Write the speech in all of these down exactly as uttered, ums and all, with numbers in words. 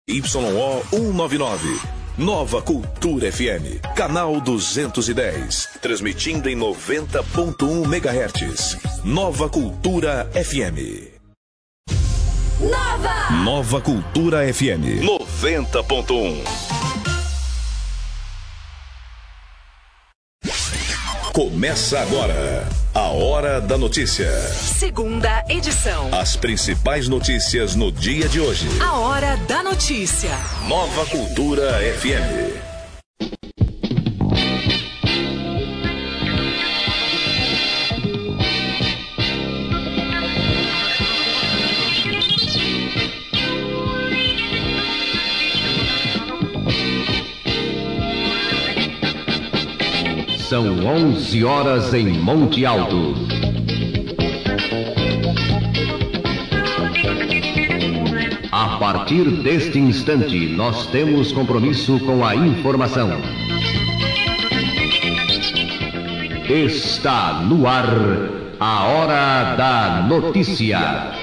Y O cento e noventa e nove. Nova Cultura F M, canal duzentos e dez, transmitindo em noventa ponto um megahertz. Nova Cultura F M. Nova! Nova Cultura F M, noventa ponto um. Começa agora a Hora da Notícia. Segunda edição. As principais notícias no dia de hoje. A Hora da Notícia. Nova Cultura F M. São onze horas em Monte Alto. A partir deste instante, nós temos compromisso com a informação. Está no ar a Hora da Notícia.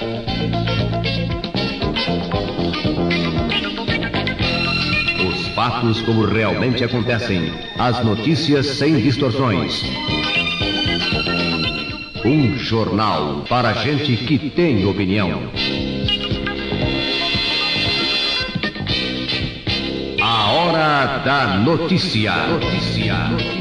Fatos como realmente acontecem. As notícias sem distorções. Um jornal para gente que tem opinião. A Hora da Notícia. Notícia.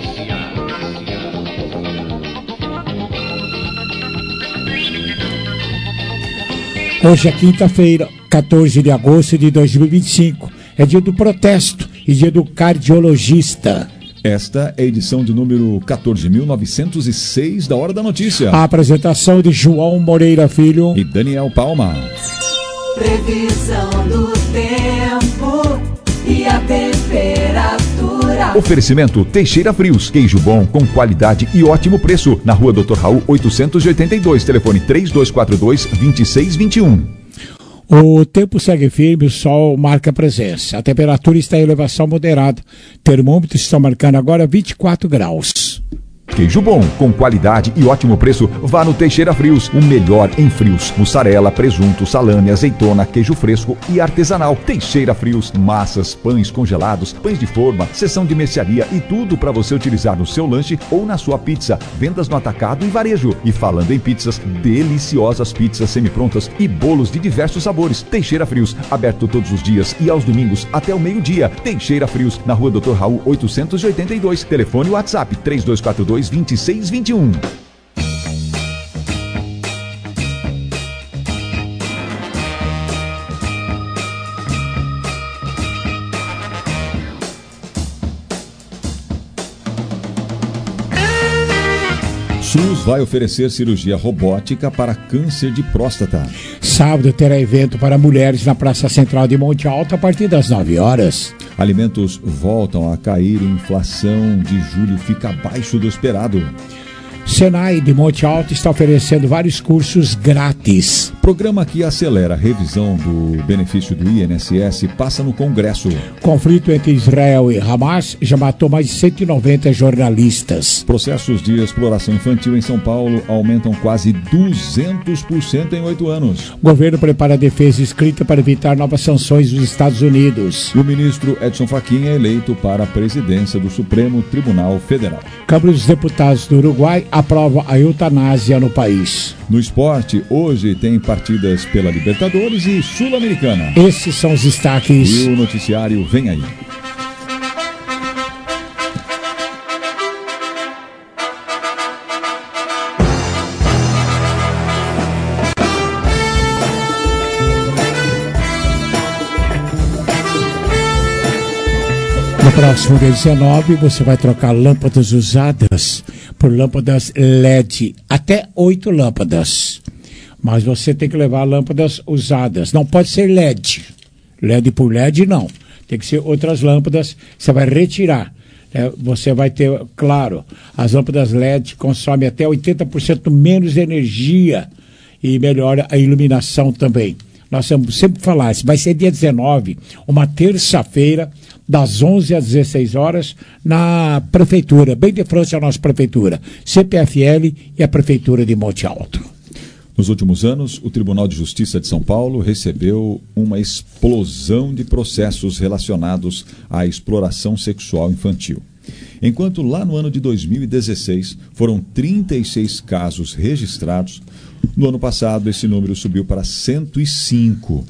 Hoje é quinta-feira, quatorze de agosto de dois mil e vinte e cinco. É dia do protesto e dia do cardiologista. Esta é a edição de número quatorze mil novecentos e seis da Hora da Notícia. A apresentação de João Moreira Filho e Daniel Palma. Previsão do tempo e a temperatura. Oferecimento Teixeira Frios, queijo bom com qualidade e ótimo preço. Na rua doutor Raul oitocentos e oitenta e dois, telefone três dois quatro dois, dois seis dois um. O tempo segue firme, o sol marca presença. A temperatura está em elevação moderada. Termômetros estão marcando agora vinte e quatro graus. Queijo bom, com qualidade e ótimo preço, vá no Teixeira Frios, o melhor em frios. Mussarela, presunto, salame, azeitona, queijo fresco e artesanal. Teixeira Frios, massas, pães congelados, pães de forma, seção de mercearia e tudo para você utilizar no seu lanche ou na sua pizza. Vendas no atacado e varejo. E falando em pizzas, deliciosas pizzas semi-prontas e bolos de diversos sabores. Teixeira Frios, aberto todos os dias e aos domingos até o meio-dia. Teixeira Frios, na rua doutor Raul oitocentos e oitenta e dois, telefone WhatsApp três dois quatro dois, dois seis dois um. SUS vai oferecer cirurgia robótica para câncer de próstata. Sábado terá evento para mulheres na Praça Central de Monte Alto a partir das nove horas. Alimentos voltam a cair e inflação de julho fica abaixo do esperado. Senai de Monte Alto está oferecendo vários cursos grátis. Programa que acelera a revisão do benefício do I N S S passa no Congresso. Conflito entre Israel e Hamas já matou mais de cento e noventa jornalistas. Processos de exploração infantil em São Paulo aumentam quase duzentos por cento em oito anos. O governo prepara a defesa escrita para evitar novas sanções dos Estados Unidos. E o ministro Edson Fachin é eleito para a presidência do Supremo Tribunal Federal. Câmara dos Deputados do Uruguai aprova a eutanásia no país. No esporte, hoje tem partidas pela Libertadores e Sul-Americana. Esses são os destaques. E o noticiário vem aí. No próximo dia dezenove, você vai trocar lâmpadas usadas por lâmpadas L E D, até oito lâmpadas. Mas você tem que levar lâmpadas usadas, não pode ser L E D. L E D por L E D não, tem que ser outras lâmpadas, você vai retirar. É, você vai ter, claro, as lâmpadas L E D consomem até oitenta por cento menos energia e melhora a iluminação também. Nós vamos sempre falar, vai ser dia dezenove, uma terça-feira, das onze às dezesseis horas, na prefeitura, bem de frente à nossa prefeitura, C P F L e a prefeitura de Monte Alto. Nos últimos anos, o Tribunal de Justiça de São Paulo recebeu uma explosão de processos relacionados à exploração sexual infantil. Enquanto lá no ano de dois mil e dezesseis foram trinta e seis casos registrados, no ano passado esse número subiu para cento e cinco.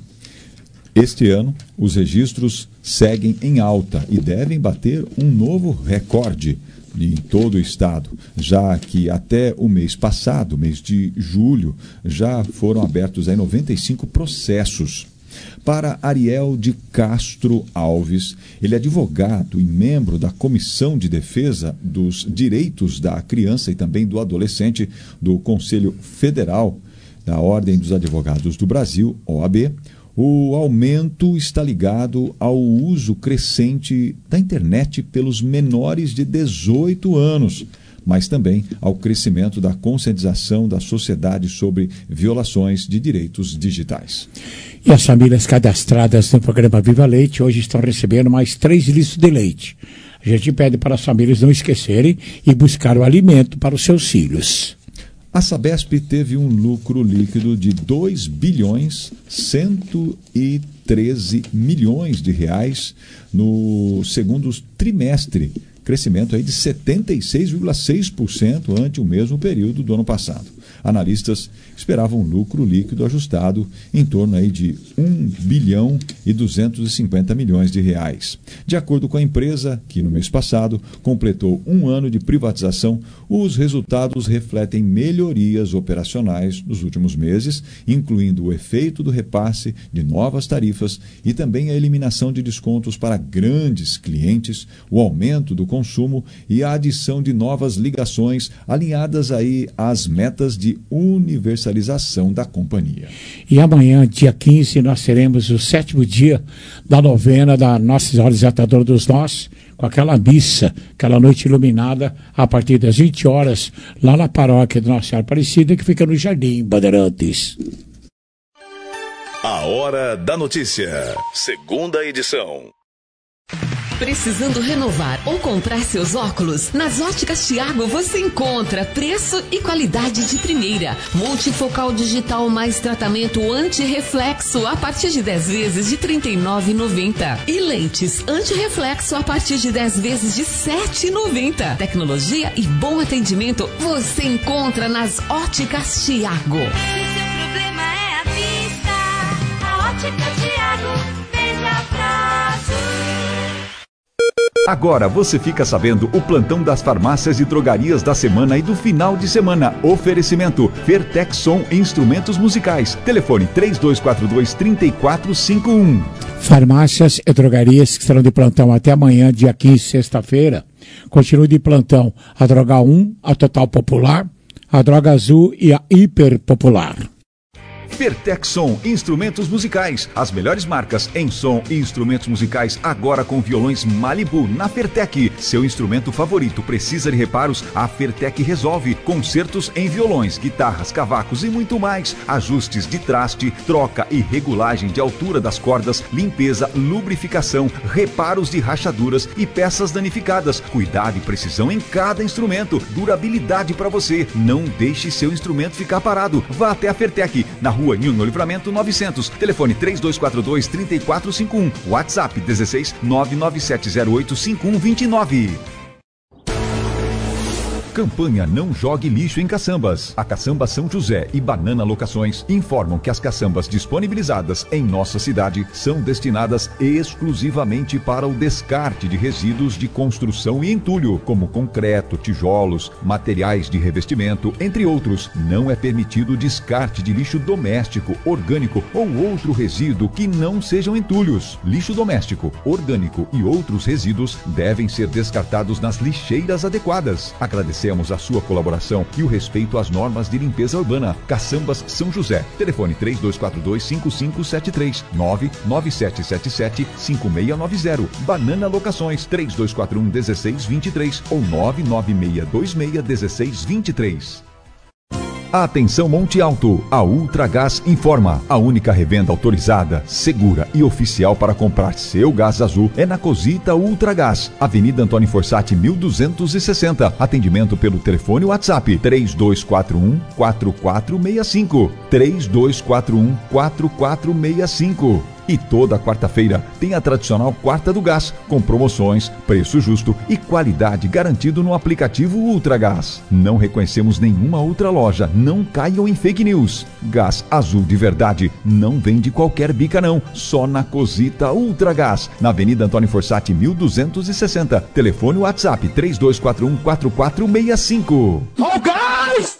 Este ano, os registros seguem em alta e devem bater um novo recorde em todo o estado, já que até o mês passado, mês de julho, já foram abertos aí noventa e cinco processos. Para Ariel de Castro Alves, ele é advogado e membro da Comissão de Defesa dos Direitos da Criança e também do Adolescente do Conselho Federal da Ordem dos Advogados do Brasil, O A B. O aumento está ligado ao uso crescente da internet pelos menores de dezoito anos, mas também ao crescimento da conscientização da sociedade sobre violações de direitos digitais. E as famílias cadastradas no programa Viva Leite hoje estão recebendo mais três litros de leite. A gente pede para as famílias não esquecerem e buscar o alimento para os seus filhos. A Sabesp teve um lucro líquido de dois bilhões cento e treze milhões de reais no segundo trimestre, crescimento aí de setenta e seis vírgula seis por cento ante o mesmo período do ano passado. Analistas esperavam um lucro líquido ajustado em torno aí de um bilhão e duzentos e cinquenta milhões de reais. De acordo com a empresa, que no mês passado completou um ano de privatização, os resultados refletem melhorias operacionais nos últimos meses, incluindo o efeito do repasse de novas tarifas e também a eliminação de descontos para grandes clientes, o aumento do consumo e a adição de novas ligações alinhadas aí às metas de universalização da companhia. E amanhã, dia quinze, nós teremos o sétimo dia da novena da Nossa Senhora Desatadora dos Nós, com aquela missa, aquela noite iluminada, a partir das vinte horas, lá na paróquia de Nossa Senhora Aparecida, que fica no Jardim Bandeirantes. A Hora da Notícia, segunda edição. Precisando renovar ou comprar seus óculos? Nas Óticas Thiago você encontra preço e qualidade de primeira. Multifocal digital mais tratamento anti-reflexo a partir de dez vezes de trinta e nove reais e noventa centavos. E lentes anti-reflexo a partir de dez vezes de sete reais e noventa centavos. Tecnologia e bom atendimento você encontra nas Óticas Thiago. Se seu problema é a vista, a Ótica Thiago veja prazo. Agora você fica sabendo o plantão das farmácias e drogarias da semana e do final de semana. Oferecimento Fertexson Instrumentos Musicais. Telefone três dois quatro dois, três quatro cinco um. Farmácias e drogarias que estarão de plantão até amanhã, dia quinze, sexta-feira. Continue de plantão a Droga um, a Total Popular, a Droga Azul e a Hiper Popular. Fertexson Instrumentos Musicais. As melhores marcas em som e instrumentos musicais agora com violões Malibu na Fertec. Seu instrumento favorito precisa de reparos? A Fertec resolve. Concertos em violões, guitarras, cavacos e muito mais. Ajustes de traste, troca e regulagem de altura das cordas, limpeza, lubrificação, reparos de rachaduras e peças danificadas. Cuidado e precisão em cada instrumento. Durabilidade para você. Não deixe seu instrumento ficar parado. Vá até a Fertec, na rua Nilo Livramento novecentos, telefone três dois quatro dois, três quatro cinco um, WhatsApp dezesseis, nove nove sete zero oito, cinco um dois nove. Campanha Não Jogue Lixo em Caçambas. A Caçamba São José e Banana Locações informam que as caçambas disponibilizadas em nossa cidade são destinadas exclusivamente para o descarte de resíduos de construção e entulho, como concreto, tijolos, materiais de revestimento, entre outros. Não é permitido o descarte de lixo doméstico, orgânico ou outro resíduo que não sejam entulhos. Lixo doméstico, orgânico e outros resíduos devem ser descartados nas lixeiras adequadas. Agradecemos a sua colaboração e o respeito às normas de limpeza urbana. Caçambas São José. Telefone três dois quatro dois, cinco cinco sete três, nove nove sete sete sete, cinco seis nove zero. Banana Locações três dois quatro um, um seis dois três ou nove nove seis dois seis um seis dois três. Atenção Monte Alto, a Ultragás informa. A única revenda autorizada, segura e oficial para comprar seu gás azul é na Cosita Ultragás, Avenida Antônio Forsatti, mil duzentos e sessenta. Atendimento pelo telefone WhatsApp três dois quatro um, quatro quatro seis cinco. três dois quatro um, quatro quatro seis cinco. E toda quarta-feira tem a tradicional Quarta do Gás, com promoções, preço justo e qualidade garantido no aplicativo Ultragás. Não reconhecemos nenhuma outra loja, não caiam em fake news. Gás azul de verdade não vem de qualquer bica não, só na Cosita Ultragás, na Avenida Antônio Forsatti, mil duzentos e sessenta. Telefone WhatsApp três dois quatro um, quatro quatro seis cinco. Oh, gás!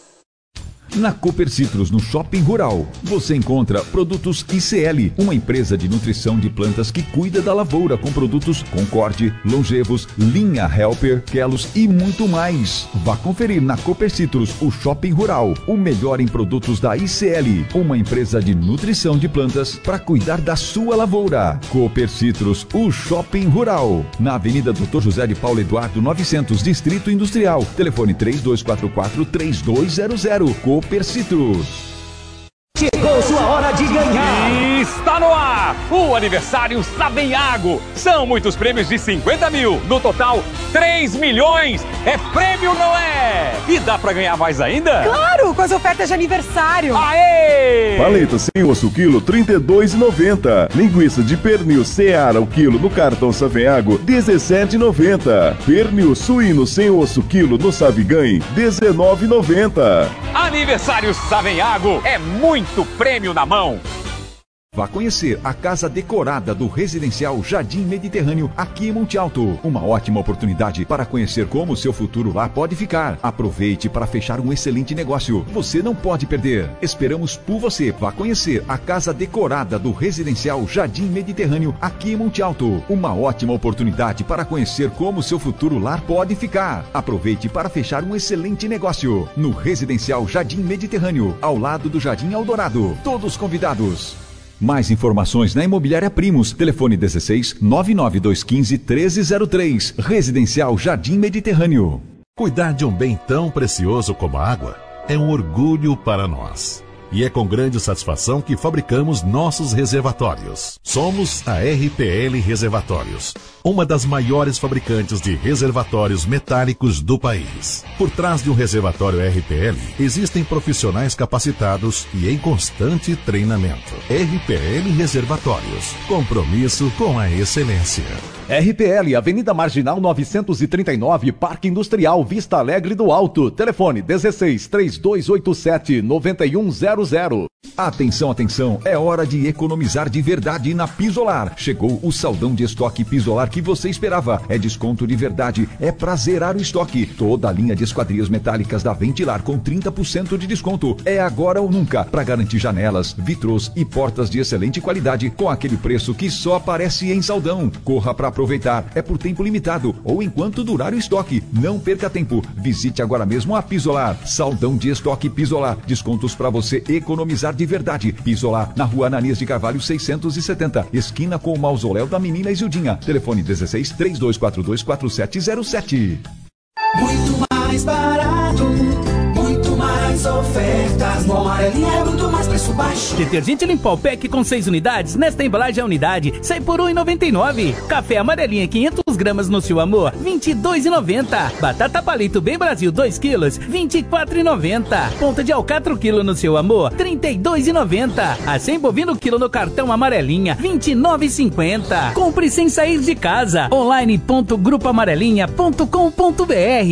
Na Cooper Citrus, no Shopping Rural, você encontra produtos I C L, uma empresa de nutrição de plantas que cuida da lavoura com produtos Concorde, Longevos, Linha Helper, Kelos e muito mais. Vá conferir na Cooper Citrus, o Shopping Rural, o melhor em produtos da I C L, uma empresa de nutrição de plantas para cuidar da sua lavoura. Cooper Citrus, o Shopping Rural, na Avenida doutor José de Paulo Eduardo novecentos, Distrito Industrial. Telefone três dois quatro quatro, três dois zero zero. Cooper Citrus. Chegou sua hora de ganhar! Está no ar o aniversário Savenhago. São muitos prêmios de cinquenta mil. No total, três milhões. É prêmio, não é? E dá pra ganhar mais ainda? Claro, com as ofertas de aniversário. Aê! Paleta sem osso quilo, trinta e dois reais e noventa centavos. Linguiça de pernil Seara o quilo no cartão Savenhago, dezessete reais e noventa centavos. Pernil suíno sem osso quilo no Saviganhe, dezenove reais e noventa centavos. Aniversário Savenhago é muito prêmio na mão. Vá conhecer a casa decorada do Residencial Jardim Mediterrâneo, aqui em Monte Alto. Uma ótima oportunidade para conhecer como o seu futuro lá pode ficar. Aproveite para fechar um excelente negócio. Você não pode perder. Esperamos por você. Vá conhecer a casa decorada do Residencial Jardim Mediterrâneo, aqui em Monte Alto. Uma ótima oportunidade para conhecer como o seu futuro lá pode ficar. Aproveite para fechar um excelente negócio. No Residencial Jardim Mediterrâneo, ao lado do Jardim Eldorado. Todos convidados. Mais informações na Imobiliária Primos. Telefone dezesseis, nove nove dois um cinco, treze zero três. Residencial Jardim Mediterrâneo. Cuidar de um bem tão precioso como a água é um orgulho para nós. E é com grande satisfação que fabricamos nossos reservatórios. Somos a R P L Reservatórios, uma das maiores fabricantes de reservatórios metálicos do país. Por trás de um reservatório R P L, existem profissionais capacitados e em constante treinamento. R P L Reservatórios, compromisso com a excelência. R P L, Avenida Marginal novecentos e trinta e nove, Parque Industrial Vista Alegre do Alto. Telefone dezesseis, três dois oito sete, nove um zero zero. Atenção, atenção, é hora de economizar de verdade na Pisolar. Chegou o saldão de estoque Pisolar que você esperava. É desconto de verdade, é pra zerar o estoque. Toda a linha de esquadrias metálicas da Ventilar com trinta por cento de desconto. É agora ou nunca, pra garantir janelas, vitrôs e portas de excelente qualidade com aquele preço que só aparece em saldão. Corra pra aproveitar, é por tempo limitado ou enquanto durar o estoque. Não perca tempo, visite agora mesmo a Pisolar. Saldão de estoque Pisolar, descontos pra você economizar de verdade. Pisolar, na rua Ananias de Carvalho seiscentos e setenta, esquina com o mausoléu da menina Isildinha. Telefone dezesseis, três dois quatro dois, quatro sete zero sete. Muito mais barato, muito mais ofertas. No Amarelinha é muito mais preço baixo. Detergente Limpol Pack com seis unidades, nesta embalagem a unidade sai por um real e noventa e nove centavos. Café Amarelinha quinhentos gramas no seu amor, vinte e dois reais e noventa centavos. Batata Palito Bem Brasil dois quilos, vinte e quatro reais e noventa centavos. Ponta de alcatra quilo no seu amor, trinta e dois reais e noventa centavos. Acém bovino quilo no cartão Amarelinha, vinte e nove reais e cinquenta centavos. Compre sem sair de casa. online ponto grupo amarelinha ponto com ponto br.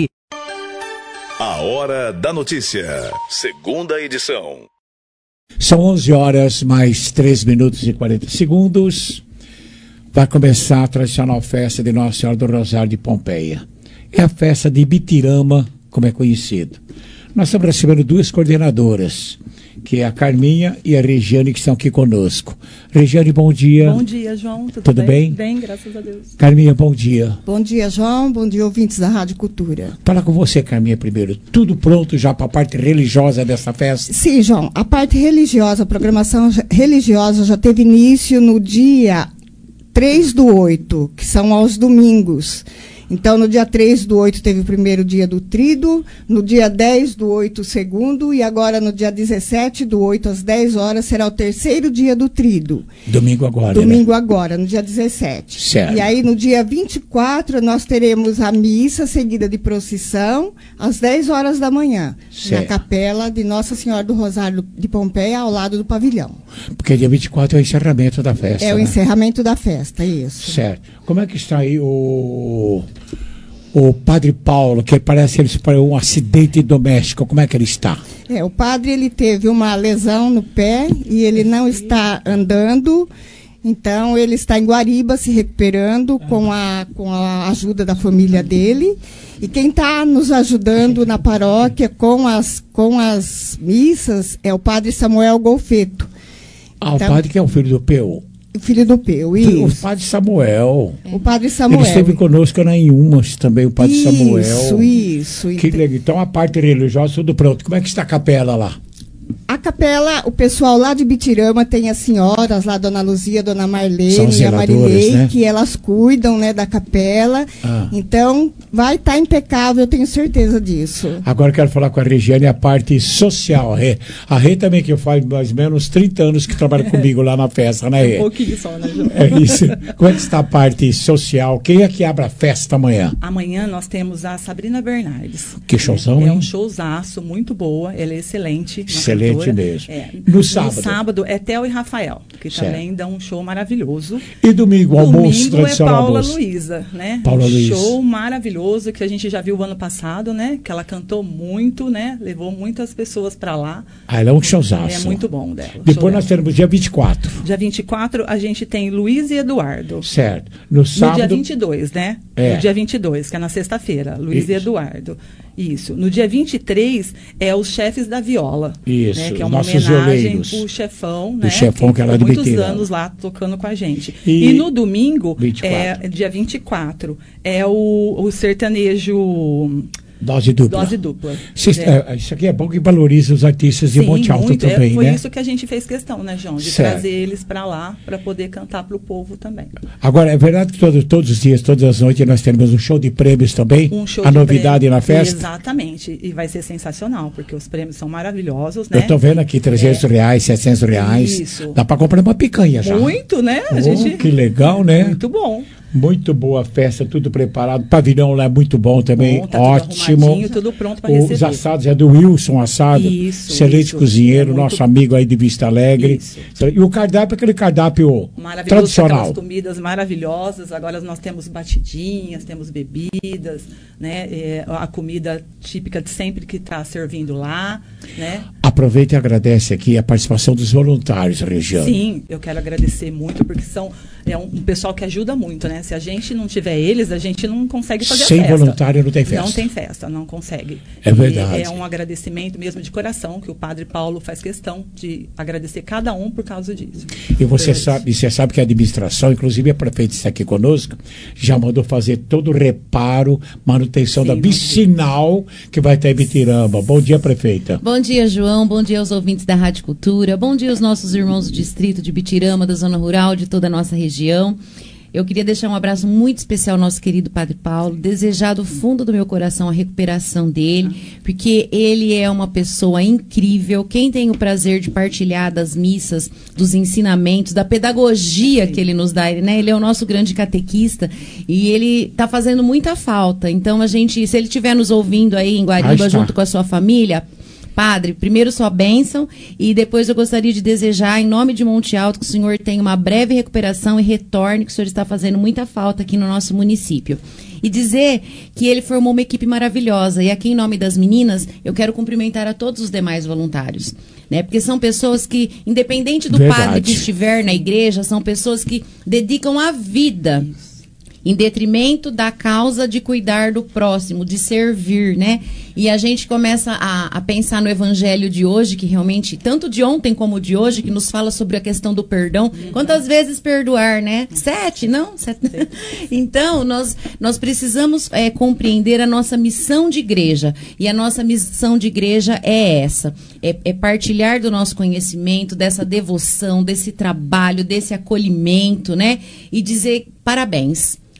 A Hora da Notícia, segunda edição. São onze horas mais três minutos e quarenta segundos. Vai começar a tradicional festa de Nossa Senhora do Rosário de Pompeia. É a festa de Ibitirama, como é conhecido. Nós estamos recebendo duas coordenadoras, que é a Carminha e a Regiane, que estão aqui conosco. Regiane, bom dia. Bom dia, João. Tudo, Tudo bem? bem? Bem, graças a Deus. Carminha, bom dia. Bom dia, João. Bom dia, ouvintes da Rádio Cultura. Fala com você, Carminha, primeiro. Tudo pronto já para a parte religiosa dessa festa? Sim, João. A parte religiosa, a programação religiosa já teve início no dia três do oito, que são aos domingos. Então, no dia três do oito teve o primeiro dia do tríduo, no dia dez do oito o segundo, e agora no dia dezessete do oito às dez horas será o terceiro dia do tríduo. Domingo agora, Domingo né? agora, no dia dezessete. Certo. E aí, no dia vinte e quatro, nós teremos a missa seguida de procissão, às dez horas da manhã, Certo. na capela de Nossa Senhora do Rosário de Pompeia, ao lado do pavilhão. Porque dia vinte e quatro é o encerramento da festa. É o né? encerramento da festa, isso. Certo. Como é que está aí o, o Padre Paulo, que parece que ele sofreu um acidente doméstico, como é que ele está? É, o padre ele teve uma lesão no pé e ele não está andando, então ele está em Guariba se recuperando com a, com a ajuda da família dele. E quem está nos ajudando na paróquia com as, com as missas é o padre Samuel Golfeto. Ah, então, o padre que é o filho do Peu. O filho do Peu, isso. O padre Samuel. O padre Samuel. Ele esteve conosco na Inhumas também, o padre isso, Samuel. Isso, isso. Que legal. Então a parte religiosa, tudo pronto. Como é que está a capela lá? A capela, o pessoal lá de Bitirama tem as senhoras lá, Dona Luzia, Dona Marlene e a Marilei, né? Que elas cuidam, né, da capela. Ah. Então, vai estar tá impecável, eu tenho certeza disso. Agora eu quero falar com a Regiane a parte social. A Rê, a Rê também, que faz mais ou menos trinta anos que trabalha comigo lá na festa, né, Rê? Um pouquinho só, né, João? É isso. Como é que está a parte social? Quem é que abre a festa amanhã? Amanhã nós temos a Sabrina Bernardes. Que showzão, é, hein? É um showzaço, muito boa, ela é excelente. Excelente mesmo. É. No sábado? No sábado é Theo e Rafael, que certo. Também dão um show maravilhoso. E domingo, o almoço domingo tradicional? É Paula almoço. Luísa, né? Paula um Luísa. Show maravilhoso que a gente já viu o ano passado, né? Que ela cantou muito, né? Levou muitas pessoas para lá. Ah, ela é um showzaço. É muito bom dela. Depois nós teremos dia vinte e quatro. Dia vinte e quatro a gente tem Luiz e Eduardo. Certo. No sábado... No dia vinte e dois, né? É. No dia vinte e dois, que é na sexta-feira. Luiz Isso. e Eduardo. Isso. No dia vinte e três é os chefes da viola. Isso. Né? Que é uma nossos homenagem violeiros. pro chefão, do né? chefão que, que ela ficou muitos admitiu. anos lá tocando com a gente. E, e no domingo, vinte e quatro. É, dia vinte e quatro, é o, o sertanejo... Dose dupla. Dose dupla. Cês, é. É, isso aqui é bom que valoriza os artistas Sim, de Monte Alto muito. também, é, foi né? Foi isso que a gente fez questão, né, João? De certo. trazer eles para lá, para poder cantar para o povo também. Agora, é verdade que todo, todos os dias, todas as noites, nós teremos um show de prêmios também? Um show a de novidade prêmio. na festa? Exatamente. E vai ser sensacional, porque os prêmios são maravilhosos, né? Eu estou vendo aqui trezentos é. reais, setecentos reais. Isso. Dá para comprar uma picanha já. Muito, né? Oh, a gente... Que legal, né? Muito bom. Muito boa a festa, tudo preparado. Pavilhão lá é muito bom também, bom, tá ótimo. Tudo tudo pronto para receber. Os assados é do Wilson Assado, isso, excelente isso. cozinheiro, é nosso amigo aí de Vista Alegre. Isso. E o cardápio é aquele cardápio tradicional. Aquelas comidas maravilhosas. Agora nós temos batidinhas, temos bebidas, né? É, a comida típica de sempre que está servindo lá, né? Aproveita e agradece aqui a participação dos voluntários, Regiane. Sim, eu quero agradecer muito, porque são é um, um pessoal que ajuda muito, né? Se a gente não tiver eles, a gente não consegue fazer Sem a festa. Sem voluntário não tem festa. Não tem festa, não consegue. É verdade. E é um agradecimento mesmo de coração, que o Padre Paulo faz questão de agradecer cada um por causa disso. E você sabe, você sabe que a administração, inclusive a prefeita está aqui conosco, já mandou fazer todo o reparo, manutenção Sim, da vicinal que vai estar em Bitirama. Bom dia, prefeita. Bom dia, João. Bom dia aos ouvintes da Rádio Cultura. Bom dia aos nossos irmãos do distrito de Bitirama, da zona rural, de toda a nossa região. Eu queria deixar um abraço muito especial ao nosso querido Padre Paulo, desejar do fundo do meu coração a recuperação dele, porque ele é uma pessoa incrível. Quem tem o prazer de partilhar das missas, dos ensinamentos, da pedagogia que ele nos dá, né? Ele é o nosso grande catequista e ele está fazendo muita falta. Então, a gente, se ele estiver nos ouvindo aí em Guariba, junto com a sua família... Padre, primeiro sua bênção e depois eu gostaria de desejar, em nome de Monte Alto, que o senhor tenha uma breve recuperação e retorne, que o senhor está fazendo muita falta aqui no nosso município. E dizer que ele formou uma equipe maravilhosa. E aqui, em nome das meninas, eu quero cumprimentar a todos os demais voluntários. Né? Porque são pessoas que, independente do Verdade. padre que estiver na igreja, são pessoas que dedicam a vida em detrimento da causa de cuidar do próximo, de servir, né? E a gente começa a, a pensar no evangelho de hoje, que realmente, tanto de ontem como de hoje, que nos fala sobre a questão do perdão. Quantas vezes perdoar, né? Sete, não? Sete. Então, nós, nós precisamos é, compreender a nossa missão de igreja. E a nossa missão de igreja é essa. É, é partilhar do nosso conhecimento, dessa devoção, desse trabalho, desse acolhimento, né? E dizer parabéns.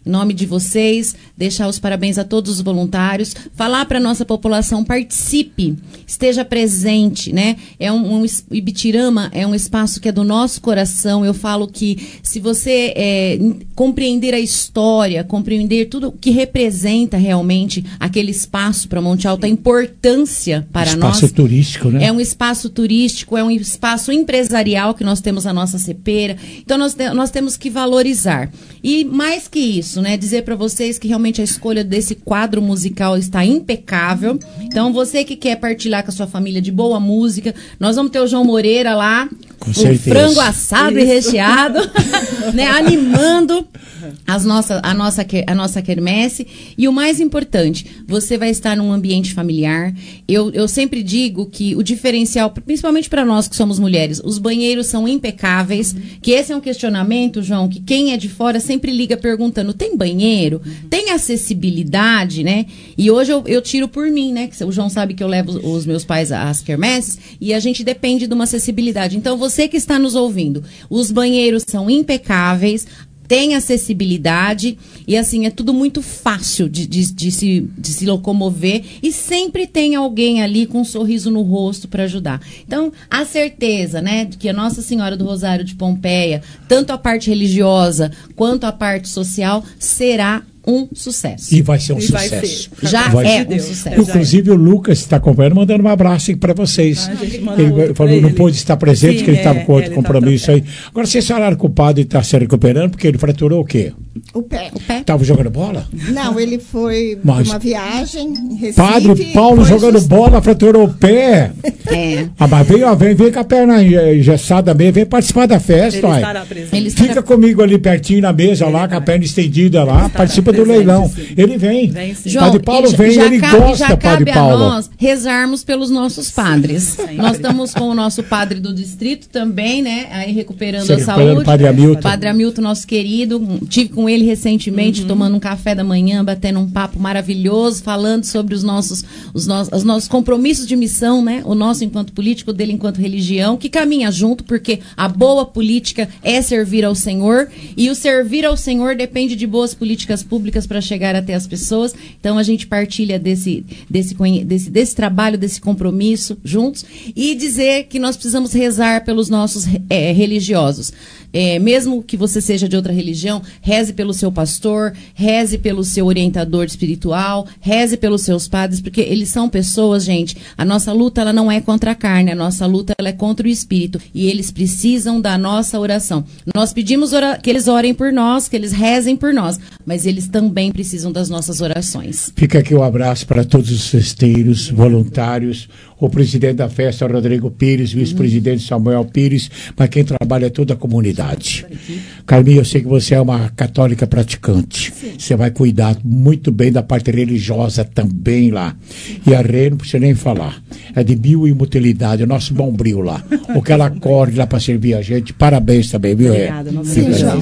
em nome de vocês, deixar os parabéns a todos os voluntários, falar para a nossa população, participe, esteja presente, né? É um, um, Ibitirama é um espaço que é do nosso coração. Eu falo que se você é, compreender a história, compreender tudo que representa realmente aquele espaço para Monte Alto, a importância para espaço nós. Espaço turístico, né? É um espaço turístico, é um espaço empresarial que nós temos na nossa cepeira. Então nós, nós temos que valorizar. E mais que isso, né, dizer para vocês que realmente a escolha desse quadro musical está impecável. Então você que quer partilhar com a sua família de boa música, nós vamos ter o João Moreira lá, com o certeza. frango assado Isso. e recheado, né, animando as nossa, a, nossa, a nossa quermesse. E o mais importante, você vai estar num ambiente familiar. Eu, eu sempre digo que o diferencial, principalmente para nós que somos mulheres, os banheiros são impecáveis, uhum. que esse é um questionamento, João, que quem é de fora sempre liga perguntando, tem banheiro? Uhum. Tem acessibilidade, né? E hoje eu, eu tiro por mim, né? Que o João sabe que eu levo os meus pais às quermesses e a gente depende de uma acessibilidade. Então, você que está nos ouvindo, os banheiros são impecáveis, tem acessibilidade e assim, é tudo muito fácil de, de, de, se, de se locomover e sempre tem alguém ali com um sorriso no rosto para ajudar. Então, a certeza, né, de que a Nossa Senhora do Rosário de Pompeia, tanto a parte religiosa quanto a parte social, será um sucesso. E vai ser um e sucesso. Ser. Já vai é ser. um sucesso. Inclusive o Lucas está acompanhando, mandando um abraço para vocês. Ah, ele falou que não pôde estar presente, Sim, que ele estava é, com outro compromisso tá aí. Agora, vocês falaram que o padre está se recuperando porque ele fraturou o quê? O pé. O pé. Estava jogando bola? Não, ele foi Mas, uma viagem em Recife. Padre Paulo jogando just... bola, fraturou o pé. É. Ah, mas vem, ó, vem, vem com a perna engessada mesmo, vem participar da festa. Ele estará presente. Ele estará... Fica comigo ali pertinho na mesa ele lá, vai. com a perna estendida lá, participa do leilão. Sim. Ele vem. vem João, Padre Paulo já, vem, já ele cabe, gosta, já Padre cabe Paulo. a nós rezarmos pelos nossos padres. Sim. Nós estamos com o nosso padre do distrito também, né? Aí recuperando Sim, a saúde. Padre Hamilton. Padre Hamilton, nosso querido. Tive com ele recentemente, uhum. tomando um café da manhã, batendo um papo maravilhoso, falando sobre os nossos, os, no, os nossos compromissos de missão, né? O nosso enquanto político, dele enquanto religião, que caminha junto, porque a boa política é servir ao Senhor, e o servir ao Senhor depende de boas políticas públicas para chegar até as pessoas. Então a gente partilha desse, desse, desse, desse trabalho, desse compromisso juntos, e dizer que nós precisamos rezar pelos nossos é, religiosos. É, mesmo que você seja de outra religião, reze pelo seu pastor, reze pelo seu orientador espiritual, reze pelos seus padres, porque eles são pessoas, gente. A nossa luta, ela não é contra a carne, a nossa luta, ela é contra o espírito, e eles precisam da nossa oração. Nós pedimos ora- que eles orem por nós, que eles rezem por nós, mas eles também precisam das nossas orações. Fica aqui o um abraço para todos os festeiros, voluntários, o presidente da festa, Rodrigo Pires, vice-presidente Samuel Pires, mas quem trabalha é toda a comunidade. Carminha, eu sei que você é uma católica praticante. Sim. Você vai cuidar muito bem da parte religiosa também lá. E a Rê, não precisa nem falar. É de bioimutilidade, o nosso bombril lá. O que ela corre lá para servir a gente. Parabéns também, viu, Rê? Obrigada, não Sim, João.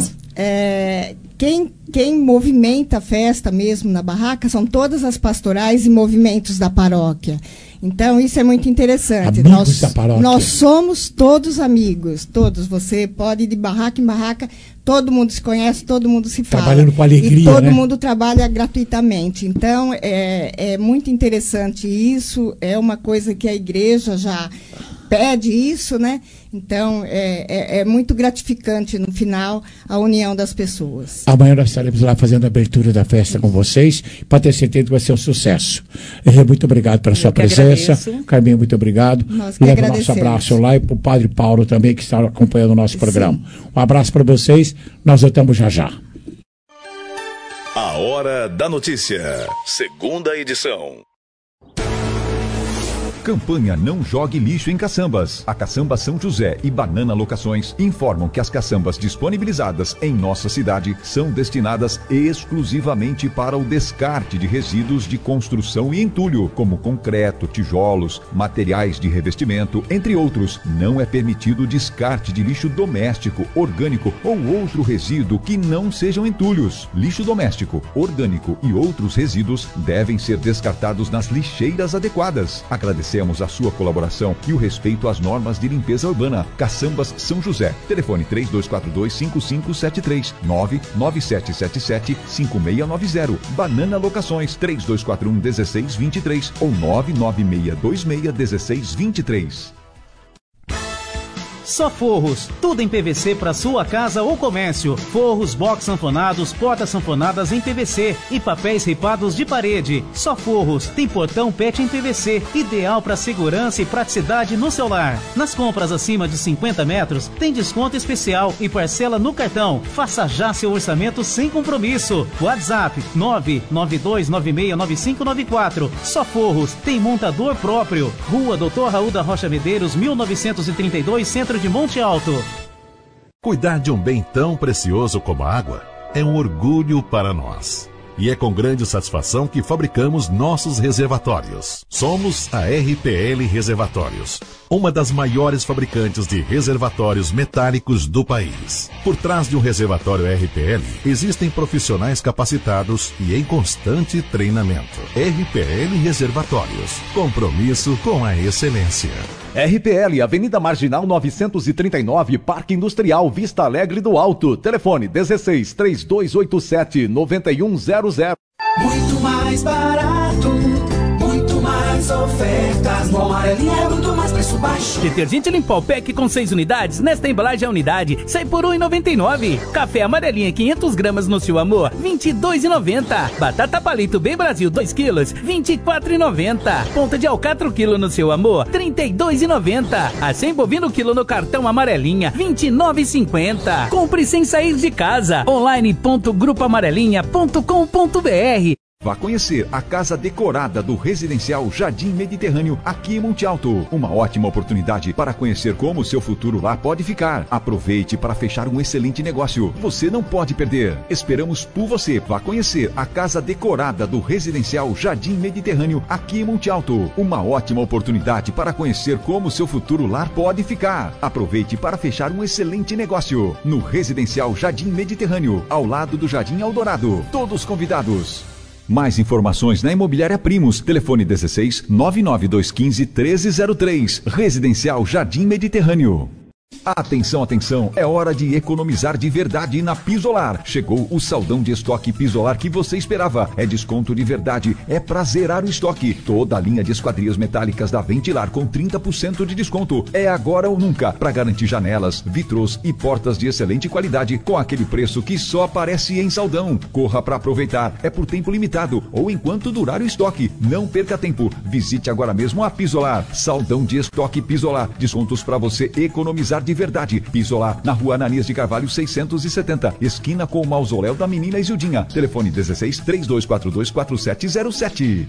É, quem, quem movimenta a festa mesmo na barraca são todas as pastorais e movimentos da paróquia. Então, isso é muito interessante. Amigos nós, da paróquia. Nós somos todos amigos, todos. Você pode ir de barraca em barraca, todo mundo se conhece, todo mundo se fala. Trabalhando com alegria, e todo né? mundo trabalha gratuitamente. Então, é, é muito interessante isso, é uma coisa que a igreja já pede isso, né? Então, é, é, é muito gratificante, no final, a união das pessoas. Amanhã nós estaremos lá fazendo a abertura da festa com vocês, para ter certeza que vai ser um sucesso. Muito obrigado pela Eu sua presença. Agradeço. Carminha, muito obrigado. Nós que Leva o nosso abraço lá e para o Padre Paulo também, que está acompanhando o nosso programa. Sim. Um abraço para vocês, nós voltamos já já. A Hora da Notícia, segunda edição. Campanha Não Jogue Lixo em Caçambas. A Caçamba São José e Banana Locações informam que as caçambas disponibilizadas em nossa cidade são destinadas exclusivamente para o descarte de resíduos de construção e entulho, como concreto, tijolos, materiais de revestimento, entre outros. Não é permitido o descarte de lixo doméstico, orgânico ou outro resíduo que não sejam entulhos. Lixo doméstico, orgânico e outros resíduos devem ser descartados nas lixeiras adequadas. Agradecemos Agradecemos a sua colaboração e o respeito às normas de limpeza urbana. Caçambas São José. Telefone três dois quatro dois, cinco cinco sete três, nove nove sete sete sete, cinco seis nove zero. Banana Locações três dois quatro um, um seis dois três ou nove nove seis dois seis, um seis dois três. Só Forros, tudo em P V C para sua casa ou comércio. Forros, box sanfonados, portas sanfonadas em P V C e papéis ripados de parede. Só Forros, tem portão P E T em P V C, ideal para segurança e praticidade no seu lar. Nas compras acima de cinquenta metros, tem desconto especial e parcela no cartão. Faça já seu orçamento sem compromisso. WhatsApp nove nove dois nove seis nove cinco nove quatro. Só Forros, tem montador próprio. Rua doutor Raul da Rocha Medeiros, mil novecentos e trinta e dois, Centro de Monte Alto. Cuidar de um bem tão precioso como a água é um orgulho para nós. E é com grande satisfação que fabricamos nossos reservatórios. Somos a R P L Reservatórios, uma das maiores fabricantes de reservatórios metálicos do país. Por trás de um reservatório R P L, existem profissionais capacitados e em constante treinamento. R P L Reservatórios, compromisso com a excelência. R P L, Avenida Marginal novecentos e trinta e nove, Parque Industrial Vista Alegre do Alto. Telefone dezesseis, três dois oito sete, nove um zero zero. Muito mais barato, muito mais ofertas. No Amarelinha é muito mais preço baixo. Detergente Limpol Pack com seis unidades, nesta embalagem a unidade sai por um real e noventa e nove centavos. Café Amarelinha quinhentas gramas no seu amor, vinte e dois reais e noventa centavos. Batata Palito Bem Brasil dois quilos, vinte e quatro reais e noventa centavos. Ponta de alcatra quilo no seu amor, trinta e dois reais e noventa centavos. Acém bovino quilo no cartão Amarelinha, vinte e nove reais e cinquenta centavos. Compre sem sair de casa. online ponto grupo amarelinha ponto com ponto br. Vá conhecer a casa decorada do Residencial Jardim Mediterrâneo, aqui em Monte Alto. Uma ótima oportunidade para conhecer como o seu futuro lá pode ficar. Aproveite para fechar um excelente negócio. Você não pode perder. Esperamos por você. Vá conhecer a casa decorada do Residencial Jardim Mediterrâneo, aqui em Monte Alto. Uma ótima oportunidade para conhecer como o seu futuro lá pode ficar. Aproveite para fechar um excelente negócio. No Residencial Jardim Mediterrâneo, ao lado do Jardim Eldorado. Todos convidados. Mais informações na Imobiliária Primos. Telefone dezesseis, nove nove dois um cinco, treze zero três. Residencial Jardim Mediterrâneo. Atenção, atenção, é hora de economizar de verdade na Pisolar. Chegou o saldão de estoque Pisolar que você esperava. É desconto de verdade, é pra zerar o estoque. Toda a linha de esquadrias metálicas da Ventilar com trinta por cento de desconto. É agora ou nunca, para garantir janelas, vitrôs e portas de excelente qualidade com aquele preço que só aparece em saldão. Corra para aproveitar, é por tempo limitado ou enquanto durar o estoque. Não perca tempo, visite agora mesmo a Pisolar. Saldão de estoque Pisolar, descontos para você economizar de verdade. Pisolar, na rua Ananias de Carvalho seiscentos e setenta, esquina com o mausoléu da menina Isildinha. Telefone dezesseis, três dois quatro dois, quatro sete zero sete.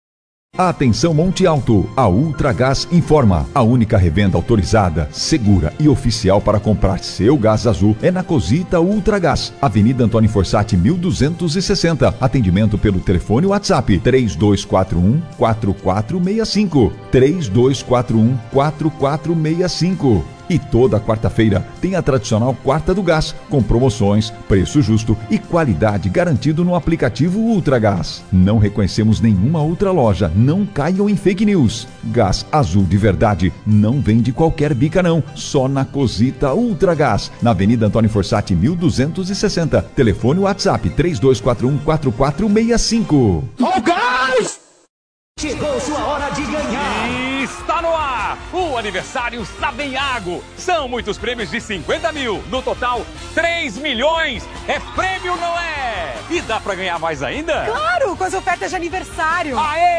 Atenção Monte Alto, a Ultragás informa. A única revenda autorizada, segura e oficial para comprar seu gás azul é na Cosita Ultragás, Avenida Antônio Fossati mil duzentos e sessenta. Atendimento pelo telefone WhatsApp três dois quatro um, quatro quatro seis cinco, três dois quatro um, quatro quatro seis cinco. E toda quarta-feira tem a tradicional Quarta do Gás, com promoções, preço justo e qualidade garantido no aplicativo Ultragás. Não reconhecemos nenhuma outra loja, não caiam em fake news. Gás azul de verdade não vem de qualquer bica não, só na Cosita Ultragás, na Avenida Antônio Fossati mil duzentos e sessenta. Telefone WhatsApp três dois quatro um, quatro quatro seis cinco. Ó, gás! Chegou sua hora de ganhar! Está no ar o aniversário Savenhago. São muitos prêmios de cinquenta mil. No total, três milhões. É prêmio, não é? E dá pra ganhar mais ainda? Claro, com as ofertas de aniversário.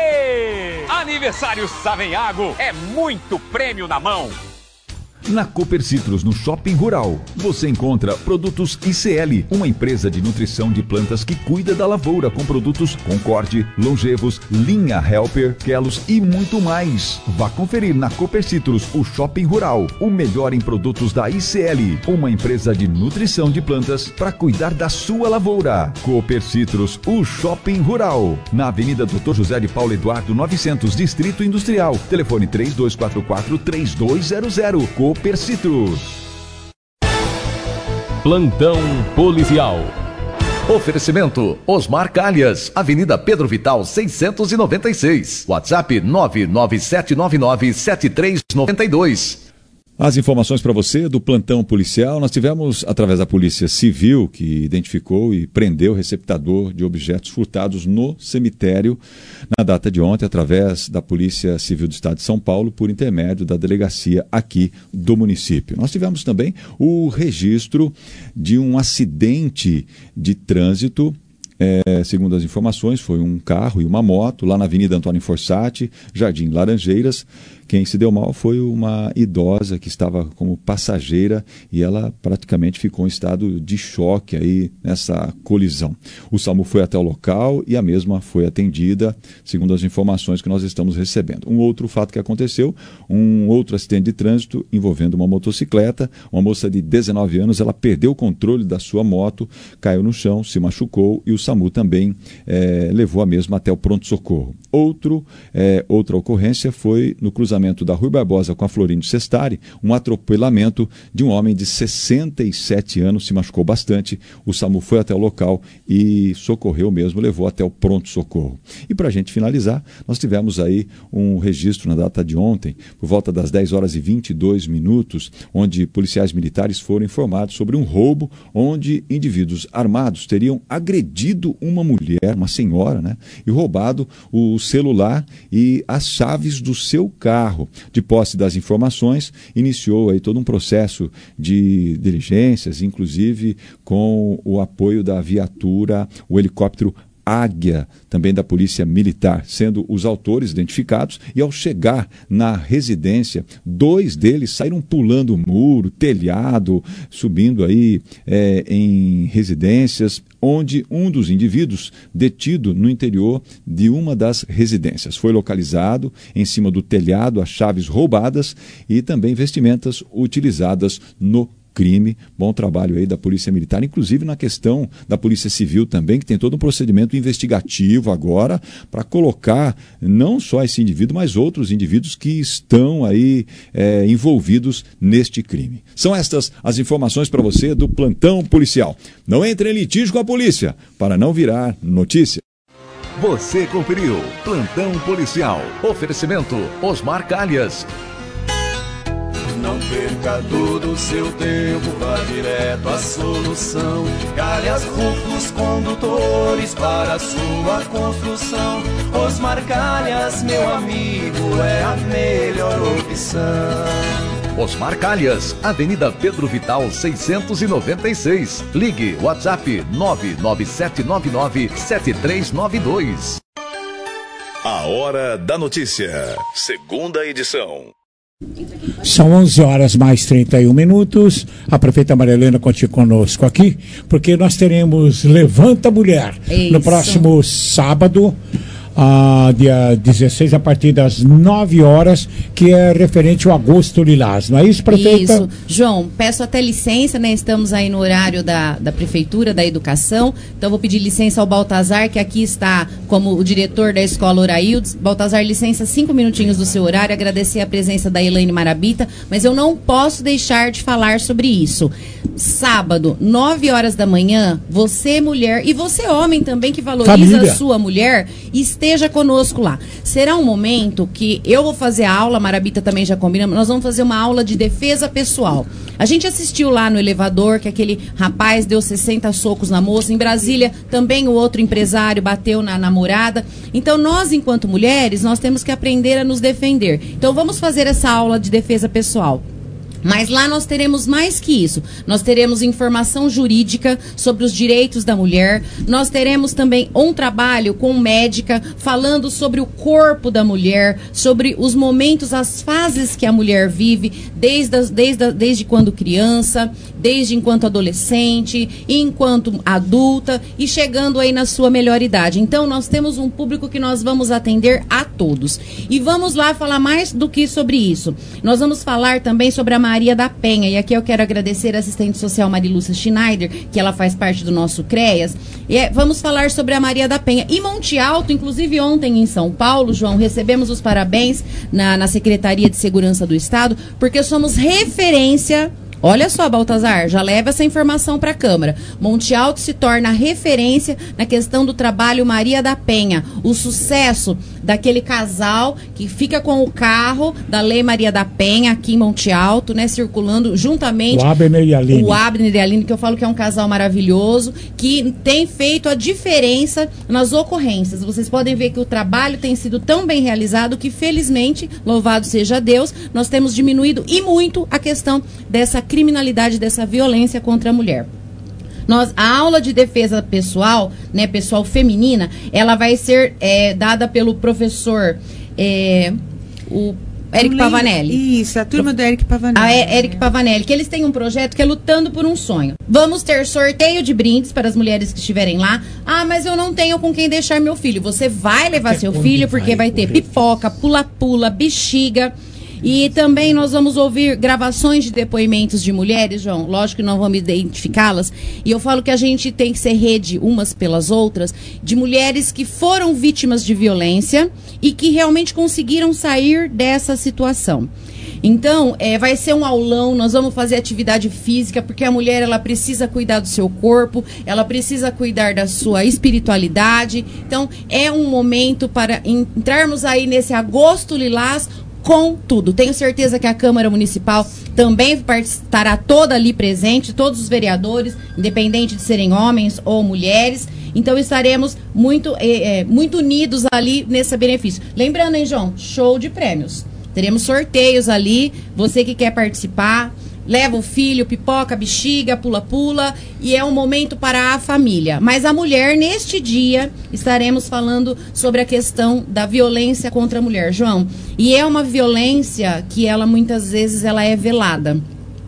Aê! Aniversário Savenhago. É muito prêmio na mão. Na Cooper Citrus, no Shopping Rural, você encontra produtos I C L, uma empresa de nutrição de plantas que cuida da lavoura com produtos Concorde, Longevos, Linha Helper, Kelos e muito mais. Vá conferir na Cooper Citrus, o Shopping Rural, o melhor em produtos da I C L, uma empresa de nutrição de plantas para cuidar da sua lavoura. Cooper Citrus, o Shopping Rural, na Avenida doutor José de Paulo Eduardo novecentos, Distrito Industrial. Telefone três dois quatro quatro, três dois zero zero. Cooper Citrus. Plantão Policial. Oferecimento Osmar Calhas, Avenida Pedro Vital seiscentos e noventa e seis. WhatsApp nove nove sete nove nove sete três nove dois. As informações para você do plantão policial, nós tivemos através da Polícia Civil, que identificou e prendeu o receptador de objetos furtados no cemitério na data de ontem, através da Polícia Civil do Estado de São Paulo, por intermédio da delegacia aqui do município. Nós tivemos também o registro de um acidente de trânsito. É, segundo as informações, foi um carro e uma moto lá na Avenida Antônio Fossati, Jardim Laranjeiras. Quem se deu mal foi uma idosa que estava como passageira e ela praticamente ficou em estado de choque aí nessa colisão. O SAMU foi até o local e a mesma foi atendida, segundo as informações que nós estamos recebendo. Um outro fato que aconteceu, um outro acidente de trânsito envolvendo uma motocicleta. Uma moça de dezenove anos, ela perdeu o controle da sua moto, caiu no chão, se machucou e o SAMU também é, levou a mesma até o pronto-socorro. Outro, é, outra ocorrência foi no cruzamento da Rui Barbosa com a Florindo Sestari, um atropelamento de um homem de sessenta e sete anos, se machucou bastante. O SAMU foi até o local e socorreu mesmo, levou até o pronto-socorro. E para a gente finalizar, nós tivemos aí um registro na data de ontem, por volta das dez horas e vinte e dois minutos, onde policiais militares foram informados sobre um roubo, onde indivíduos armados teriam agredido uma mulher, uma senhora, né, e roubado o celular e as chaves do seu carro. De posse das informações, iniciou aí todo um processo de diligências, inclusive com o apoio da viatura, o helicóptero Águia, também da Polícia Militar, sendo os autores identificados, e ao chegar na residência, dois deles saíram pulando o muro, telhado, subindo aí é, em residências, onde um dos indivíduos, detido no interior de uma das residências, foi localizado em cima do telhado, as chaves roubadas e também vestimentas utilizadas no crime. Bom trabalho aí da Polícia Militar, inclusive na questão da Polícia Civil também, que tem todo um procedimento investigativo agora para colocar não só esse indivíduo, mas outros indivíduos que estão aí é, envolvidos neste crime. São estas as informações para você do plantão policial. Não entre em litígio com a polícia, para não virar notícia. Você conferiu Plantão Policial. Oferecimento Osmar Calhas. Não perca todo o seu tempo, vá direto à solução. Calhas Rufos Condutores para a sua construção. Osmar Calhas, meu amigo, é a melhor opção. Osmar Calhas, Avenida Pedro Vital seiscentos e noventa e seis. Ligue WhatsApp nove nove sete nove nove sete três nove dois. A Hora da Notícia, segunda edição. São onze horas mais trinta e um minutos. A prefeita Maria Helena continua conosco aqui, porque nós teremos Levanta Mulher Isso. no próximo sábado, ah, dia dezesseis, a partir das nove horas, que é referente ao Agosto Lilás, não é isso, prefeita? Isso. João, peço até licença, né? Estamos aí no horário da, da Prefeitura, da Educação, então vou pedir licença ao Baltazar, que aqui está como o diretor da Escola Oraildes. Baltazar, licença cinco minutinhos do seu horário, agradecer a presença da Elaine Marabita, mas eu não posso deixar de falar sobre isso. Sábado, nove horas da manhã, você mulher, e você homem também, que valoriza Família. a sua mulher, esteja conosco lá. Será um momento que eu vou fazer a aula, a Marabita também já combina, nós vamos fazer uma aula de defesa pessoal. A gente assistiu lá no elevador que aquele rapaz deu sessenta socos na moça. Em Brasília, também o outro empresário bateu na namorada. Então, nós, enquanto mulheres, nós temos que aprender a nos defender. Então, vamos fazer essa aula de defesa pessoal. Mas lá nós teremos mais que isso. Nós teremos informação jurídica sobre os direitos da mulher. Nós teremos também um trabalho com médica falando sobre o corpo da mulher, sobre os momentos, as fases que a mulher vive, desde, as, desde, a, desde quando criança, desde enquanto adolescente, enquanto adulta e chegando aí na sua melhor idade. Então nós temos um público que nós vamos atender a todos. E vamos lá falar mais do que sobre isso. Nós vamos falar também sobre a Maria da Penha, e aqui eu quero agradecer a assistente social Marilúcia Schneider, que ela faz parte do nosso CREAS, e é, vamos falar sobre a Maria da Penha. E Monte Alto, inclusive ontem em São Paulo, João, recebemos os parabéns na, na Secretaria de Segurança do Estado, porque somos referência Olha só, Baltazar, já leva essa informação para a Câmara. Monte Alto se torna referência na questão do trabalho Maria da Penha. O sucesso daquele casal que fica com o carro da Lei Maria da Penha aqui em Monte Alto, né, circulando juntamente. O Abner e a Aline. O Abner e a Aline, que eu falo que é um casal maravilhoso, que tem feito a diferença nas ocorrências. Vocês podem ver que o trabalho tem sido tão bem realizado que, felizmente, louvado seja Deus, nós temos diminuído e muito a questão dessa criminalidade, dessa violência contra a mulher. Nós, a aula de defesa pessoal, né, pessoal feminina, ela vai ser é, dada pelo professor é, o Eric Pavanelli. Isso, a turma do Eric Pavanelli. A e, Eric Pavanelli, que eles têm um projeto que é Lutando por um Sonho. Vamos ter sorteio de brindes para as mulheres que estiverem lá. Ah, mas eu não tenho com quem deixar meu filho. Você vai levar Até seu filho, porque vai, vai ter pipoca, pula-pula, bexiga. E também nós vamos ouvir gravações de depoimentos de mulheres, João. Lógico que não vamos identificá-las. E eu falo que a gente tem que ser rede umas pelas outras, de mulheres que foram vítimas de violência e que realmente conseguiram sair dessa situação. Então, é, vai ser um aulão, nós vamos fazer atividade física, porque a mulher, ela precisa cuidar do seu corpo, ela precisa cuidar da sua espiritualidade. Então, é um momento para entrarmos aí nesse agosto lilás com tudo. Tenho certeza que a Câmara Municipal também estará toda ali presente, todos os vereadores, independente de serem homens ou mulheres. Então estaremos muito, é, é, muito unidos ali nesse benefício. Lembrando, hein, João? Show de prêmios. Teremos sorteios ali. Você que quer participar, leva o filho, pipoca, bexiga, pula-pula, e é um momento para a família. Mas a mulher, neste dia, estaremos falando sobre a questão da violência contra a mulher, João. E é uma violência que ela, muitas vezes, ela é velada.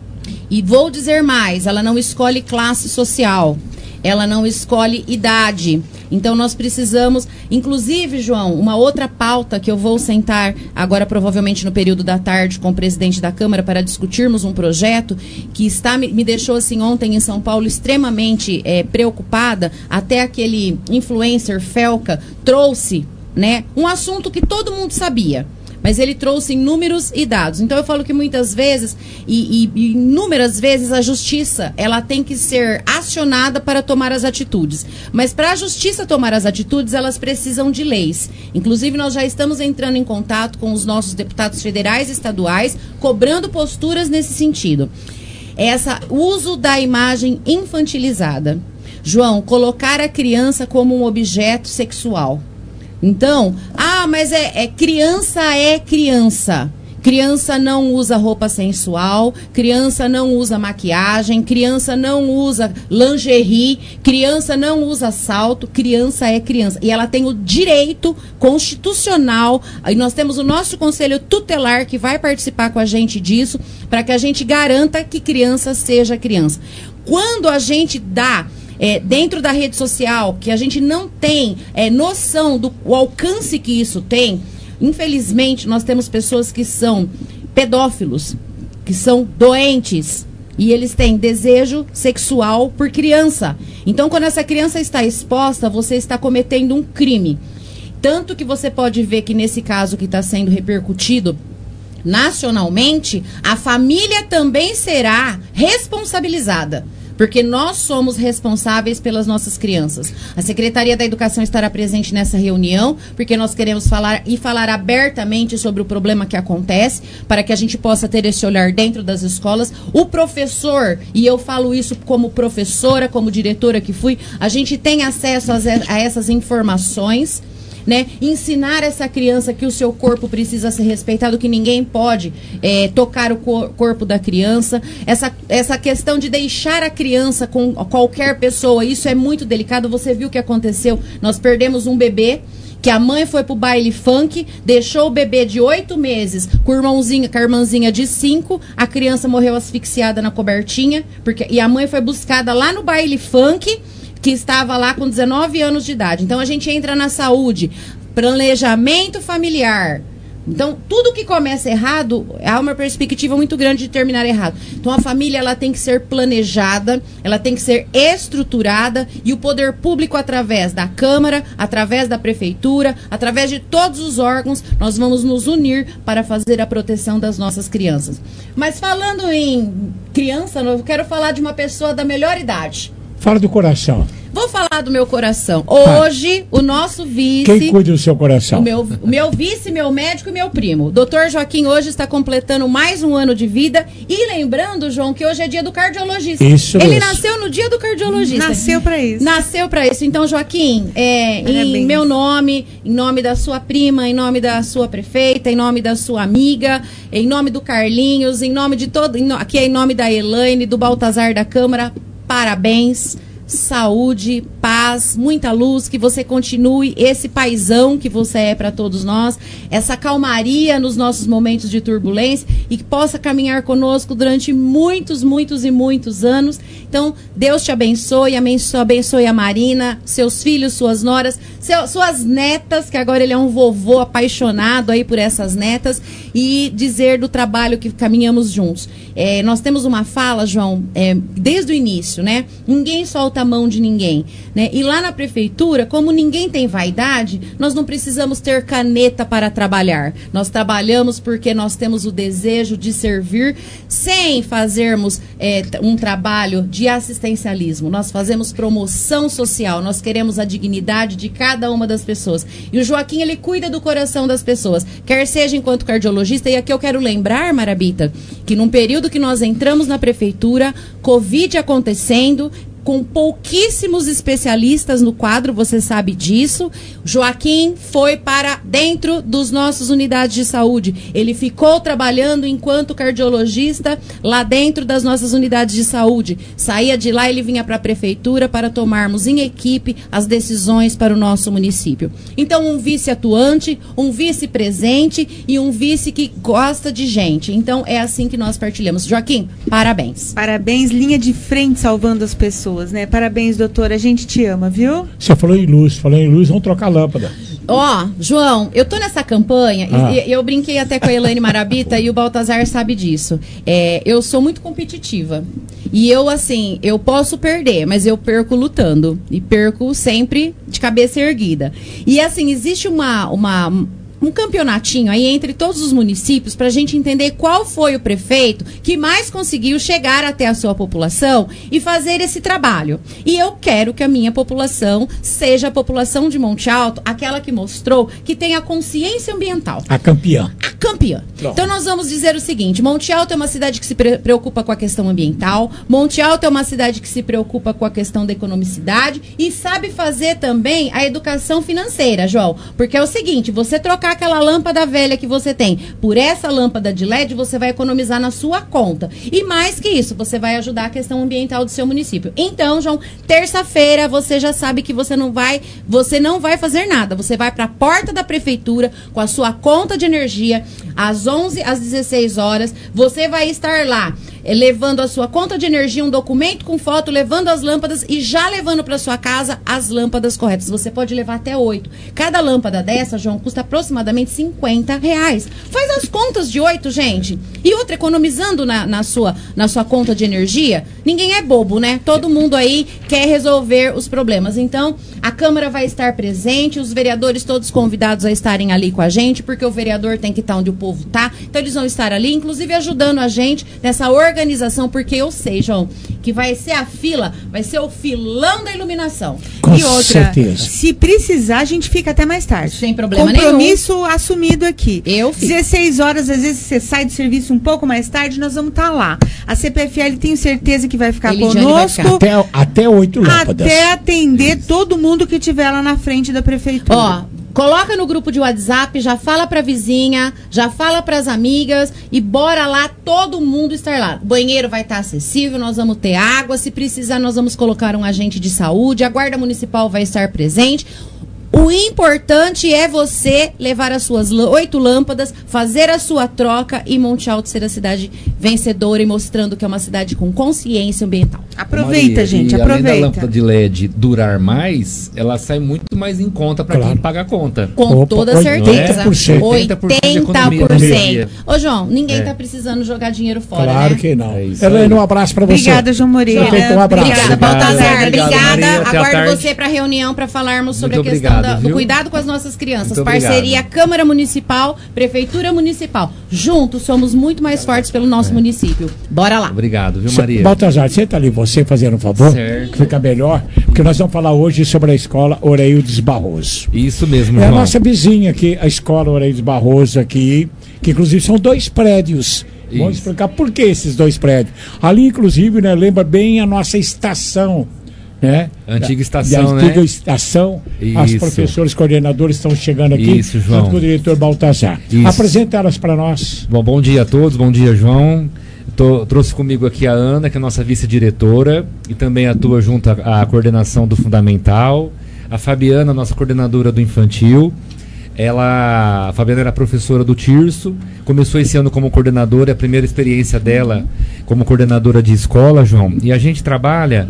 E vou dizer mais, ela não escolhe classe social, ela não escolhe idade. Então nós precisamos, inclusive, João, uma outra pauta que eu vou sentar agora provavelmente no período da tarde com o presidente da Câmara para discutirmos um projeto que está, me deixou assim ontem em São Paulo extremamente é, preocupada. Até aquele influencer Felca trouxe, né, um assunto que todo mundo sabia, mas ele trouxe números e dados. Então eu falo que muitas vezes, e, e, e inúmeras vezes, a justiça, ela tem que ser acionada para tomar as atitudes. Mas para a justiça tomar as atitudes, elas precisam de leis. Inclusive, nós já estamos entrando em contato com os nossos deputados federais e estaduais, cobrando posturas nesse sentido. Essa uso da imagem infantilizada. João, colocar a criança como um objeto sexual. Então, ah, mas é, é criança é criança. Criança não usa roupa sensual, criança não usa maquiagem, criança não usa lingerie, criança não usa salto, criança é criança. E ela tem o direito constitucional, e nós temos o nosso conselho tutelar que vai participar com a gente disso, para que a gente garanta que criança seja criança. Quando a gente dá É, dentro da rede social, que a gente não tem é, noção do o alcance que isso tem, infelizmente nós temos pessoas que são pedófilos, que são doentes, e eles têm desejo sexual por criança. Então, quando essa criança está exposta, você está cometendo um crime. Tanto que você pode ver que nesse caso que está sendo repercutido nacionalmente, a família também será responsabilizada. Porque nós somos responsáveis pelas nossas crianças. A Secretaria da Educação estará presente nessa reunião, porque nós queremos falar e falar abertamente sobre o problema que acontece, para que a gente possa ter esse olhar dentro das escolas. O professor, e eu falo isso como professora, como diretora que fui, a gente tem acesso a, a essas informações, né? Ensinar essa criança que o seu corpo precisa ser respeitado, que ninguém pode é, tocar o cor- corpo da criança. Essa, essa questão de deixar a criança com qualquer pessoa, isso é muito delicado. Você viu o que aconteceu? Nós perdemos um bebê, que a mãe foi pro baile funk, deixou o bebê de oito meses com, o irmãozinho, com a irmãzinha de cinco, a criança morreu asfixiada na cobertinha, porque, e a mãe foi buscada lá no baile funk, que estava lá com dezenove anos de idade. Então a gente entra na saúde, planejamento familiar, Então, tudo que começa errado, há uma perspectiva muito grande de terminar errado. Então, a família ela tem que ser planejada, ela tem que ser estruturada e o poder público, através da Câmara, através da Prefeitura, através de todos os órgãos, nós vamos nos unir para fazer a proteção das nossas crianças. Mas falando em criança, eu quero falar de uma pessoa da melhor idade. Fala do coração. Vou falar do meu coração. Hoje, ah. o nosso vice... Quem cuida do seu coração? O meu, o meu vice, meu médico e meu primo. doutor Joaquim hoje está completando mais um ano de vida. E lembrando, João, que hoje é dia do cardiologista. Isso Ele mesmo. nasceu no dia do cardiologista. Nasceu para isso. Nasceu para isso. Então, Joaquim, é, em meu nome, em nome da sua prima, em nome da sua prefeita, em nome da sua amiga, em nome do Carlinhos, em nome de todo... Em, aqui é em nome da Elaine, do Baltazar da Câmara, parabéns. Saúde, paz, muita luz, que você continue esse paizão que você é para todos nós, essa calmaria nos nossos momentos de turbulência e que possa caminhar conosco durante muitos, muitos e muitos anos. Então, Deus te abençoe, abençoe a Marina, seus filhos, suas noras, seu, suas netas, que agora ele é um vovô apaixonado aí por essas netas, e dizer do trabalho que caminhamos juntos. É, nós temos uma fala, João, é, desde o início, né? Ninguém solta a mão de ninguém, né? E lá na prefeitura, como ninguém tem vaidade, nós não precisamos ter caneta para trabalhar. Nós trabalhamos porque nós temos o desejo de servir sem fazermos é, um trabalho de assistencialismo. Nós fazemos promoção social, nós queremos a dignidade de cada uma das pessoas. E o Joaquim, ele cuida do coração das pessoas, quer seja enquanto cardiologista, e aqui eu quero lembrar, Marabita, que num período que nós entramos na prefeitura, Covid acontecendo, com pouquíssimos especialistas no quadro, você sabe disso. Joaquim foi para dentro dos nossos unidades de saúde. Ele ficou trabalhando enquanto cardiologista lá dentro das nossas unidades de saúde. Saía de lá, ele vinha para a prefeitura para tomarmos em equipe as decisões para o nosso município. Então, um vice atuante, um vice presente e um vice que gosta de gente. Então, é assim que nós partilhamos. Joaquim, parabéns. Parabéns, linha de frente salvando as pessoas. Né? Parabéns, doutora. A gente te ama, viu? Você falou em luz, falou em luz, vamos trocar a lâmpada. Ó, oh, João, eu tô nessa campanha, ah. e, e eu brinquei até com a Elaine Marabita e o Baltazar sabe disso. É, eu sou muito competitiva. E eu, assim, eu posso perder, mas eu perco lutando. E perco sempre de cabeça erguida. E, assim, existe uma... uma um campeonatinho aí entre todos os municípios para a gente entender qual foi o prefeito que mais conseguiu chegar até a sua população e fazer esse trabalho. E eu quero que a minha população seja a população de Monte Alto, aquela que mostrou que tem a consciência ambiental. A campeã. A campeã. Pronto. Então nós vamos dizer o seguinte, Monte Alto é uma cidade que se pre- preocupa com a questão ambiental, Monte Alto é uma cidade que se preocupa com a questão da economicidade e sabe fazer também a educação financeira, João. Porque é o seguinte, você trocar aquela lâmpada velha que você tem por essa lâmpada de L E D, você vai economizar na sua conta. E mais que isso, você vai ajudar a questão ambiental do seu município. Então, João, terça-feira você já sabe que você não vai, você não vai fazer nada. Você vai para a porta da prefeitura com a sua conta de energia às onze às dezesseis horas. Você vai estar lá é, levando a sua conta de energia, um documento com foto, levando as lâmpadas e já levando para sua casa as lâmpadas corretas. Você pode levar até oito. Cada lâmpada dessa, João, custa aproximadamente cinquenta reais. Faz as contas de oito, gente. E outra, economizando na, na, sua, na sua conta de energia, ninguém é bobo, né? Todo mundo aí quer resolver os problemas. Então, a Câmara vai estar presente, os vereadores todos convidados a estarem ali com a gente, porque o vereador tem que estar onde o povo tá. Então, eles vão estar ali, inclusive ajudando a gente nessa organização, porque eu sei, João, que vai ser a fila, vai ser o filão da iluminação. Com e outra, certeza. Se precisar, a gente fica até mais tarde. Sem problema Compromisso nenhum. Compromisso assumido aqui. Eu fiz. dezesseis horas, às vezes você sai do serviço um pouco mais tarde, nós vamos estar lá. A C P F L tenho certeza que vai ficar Elidiane conosco. vai ficar. Até, até oito lâmpadas. Até atender todo mundo que estiver lá na frente da prefeitura. Ó, coloca no grupo de WhatsApp, já fala pra vizinha, já fala pras amigas e bora lá todo mundo estar lá. O banheiro vai estar acessível, nós vamos ter água, se precisar nós vamos colocar um agente de saúde, a guarda municipal vai estar presente. O importante é você levar as suas oito lâmpadas, fazer a sua troca e Monte Alto ser a cidade vencedora e mostrando que é uma cidade com consciência ambiental. Aproveita, Maria, gente, e aproveita. Além da lâmpada de L E D durar mais, ela sai muito mais em conta para Claro. quem paga a conta. Com toda certeza. oitenta por cento. oitenta por cento. Ô, João, ninguém É. tá precisando jogar dinheiro fora, Claro né? que não. É isso Helena, aí. um abraço pra você. Obrigada, João Moreira. Você tem um abraço. Obrigada, Baltazar. Obrigado, Obrigada. Maria. Até à Aguardo tarde. você para a reunião para falarmos sobre Muito a questão obrigado, da- do viu? cuidado com as nossas crianças. Muito Parceria obrigado. Câmara Municipal, Prefeitura Municipal. Juntos somos muito mais fortes pelo nosso município. Bora lá. Obrigado, viu, Cê- Maria? Baltazar, senta ali, você fazendo um favor, Certo. que fica melhor, porque nós vamos falar hoje sobre a escola Oreildes Barroso. Isso mesmo, É a João. nossa vizinha aqui, a escola Oreildes Barroso aqui, que inclusive são dois prédios. Vamos Isso. explicar por que esses dois prédios. Ali, inclusive, né, lembra bem a nossa estação, né? Antiga Da- estação, da antiga né? estação. As Isso. professores coordenadores estão chegando aqui, Isso, João. junto com o diretor Baltazar. Isso. Apresenta elas para nós. Bom, bom dia a todos, bom dia, João. Tô- trouxe comigo aqui a Ana, que é a nossa vice-diretora, e também atua junto à, à coordenação do Fundamental. A Fabiana, nossa coordenadora do Infantil. Ela, a Fabiana era professora do Tirso, começou esse ano como coordenadora, é a primeira experiência dela como coordenadora de escola, João. E a gente trabalha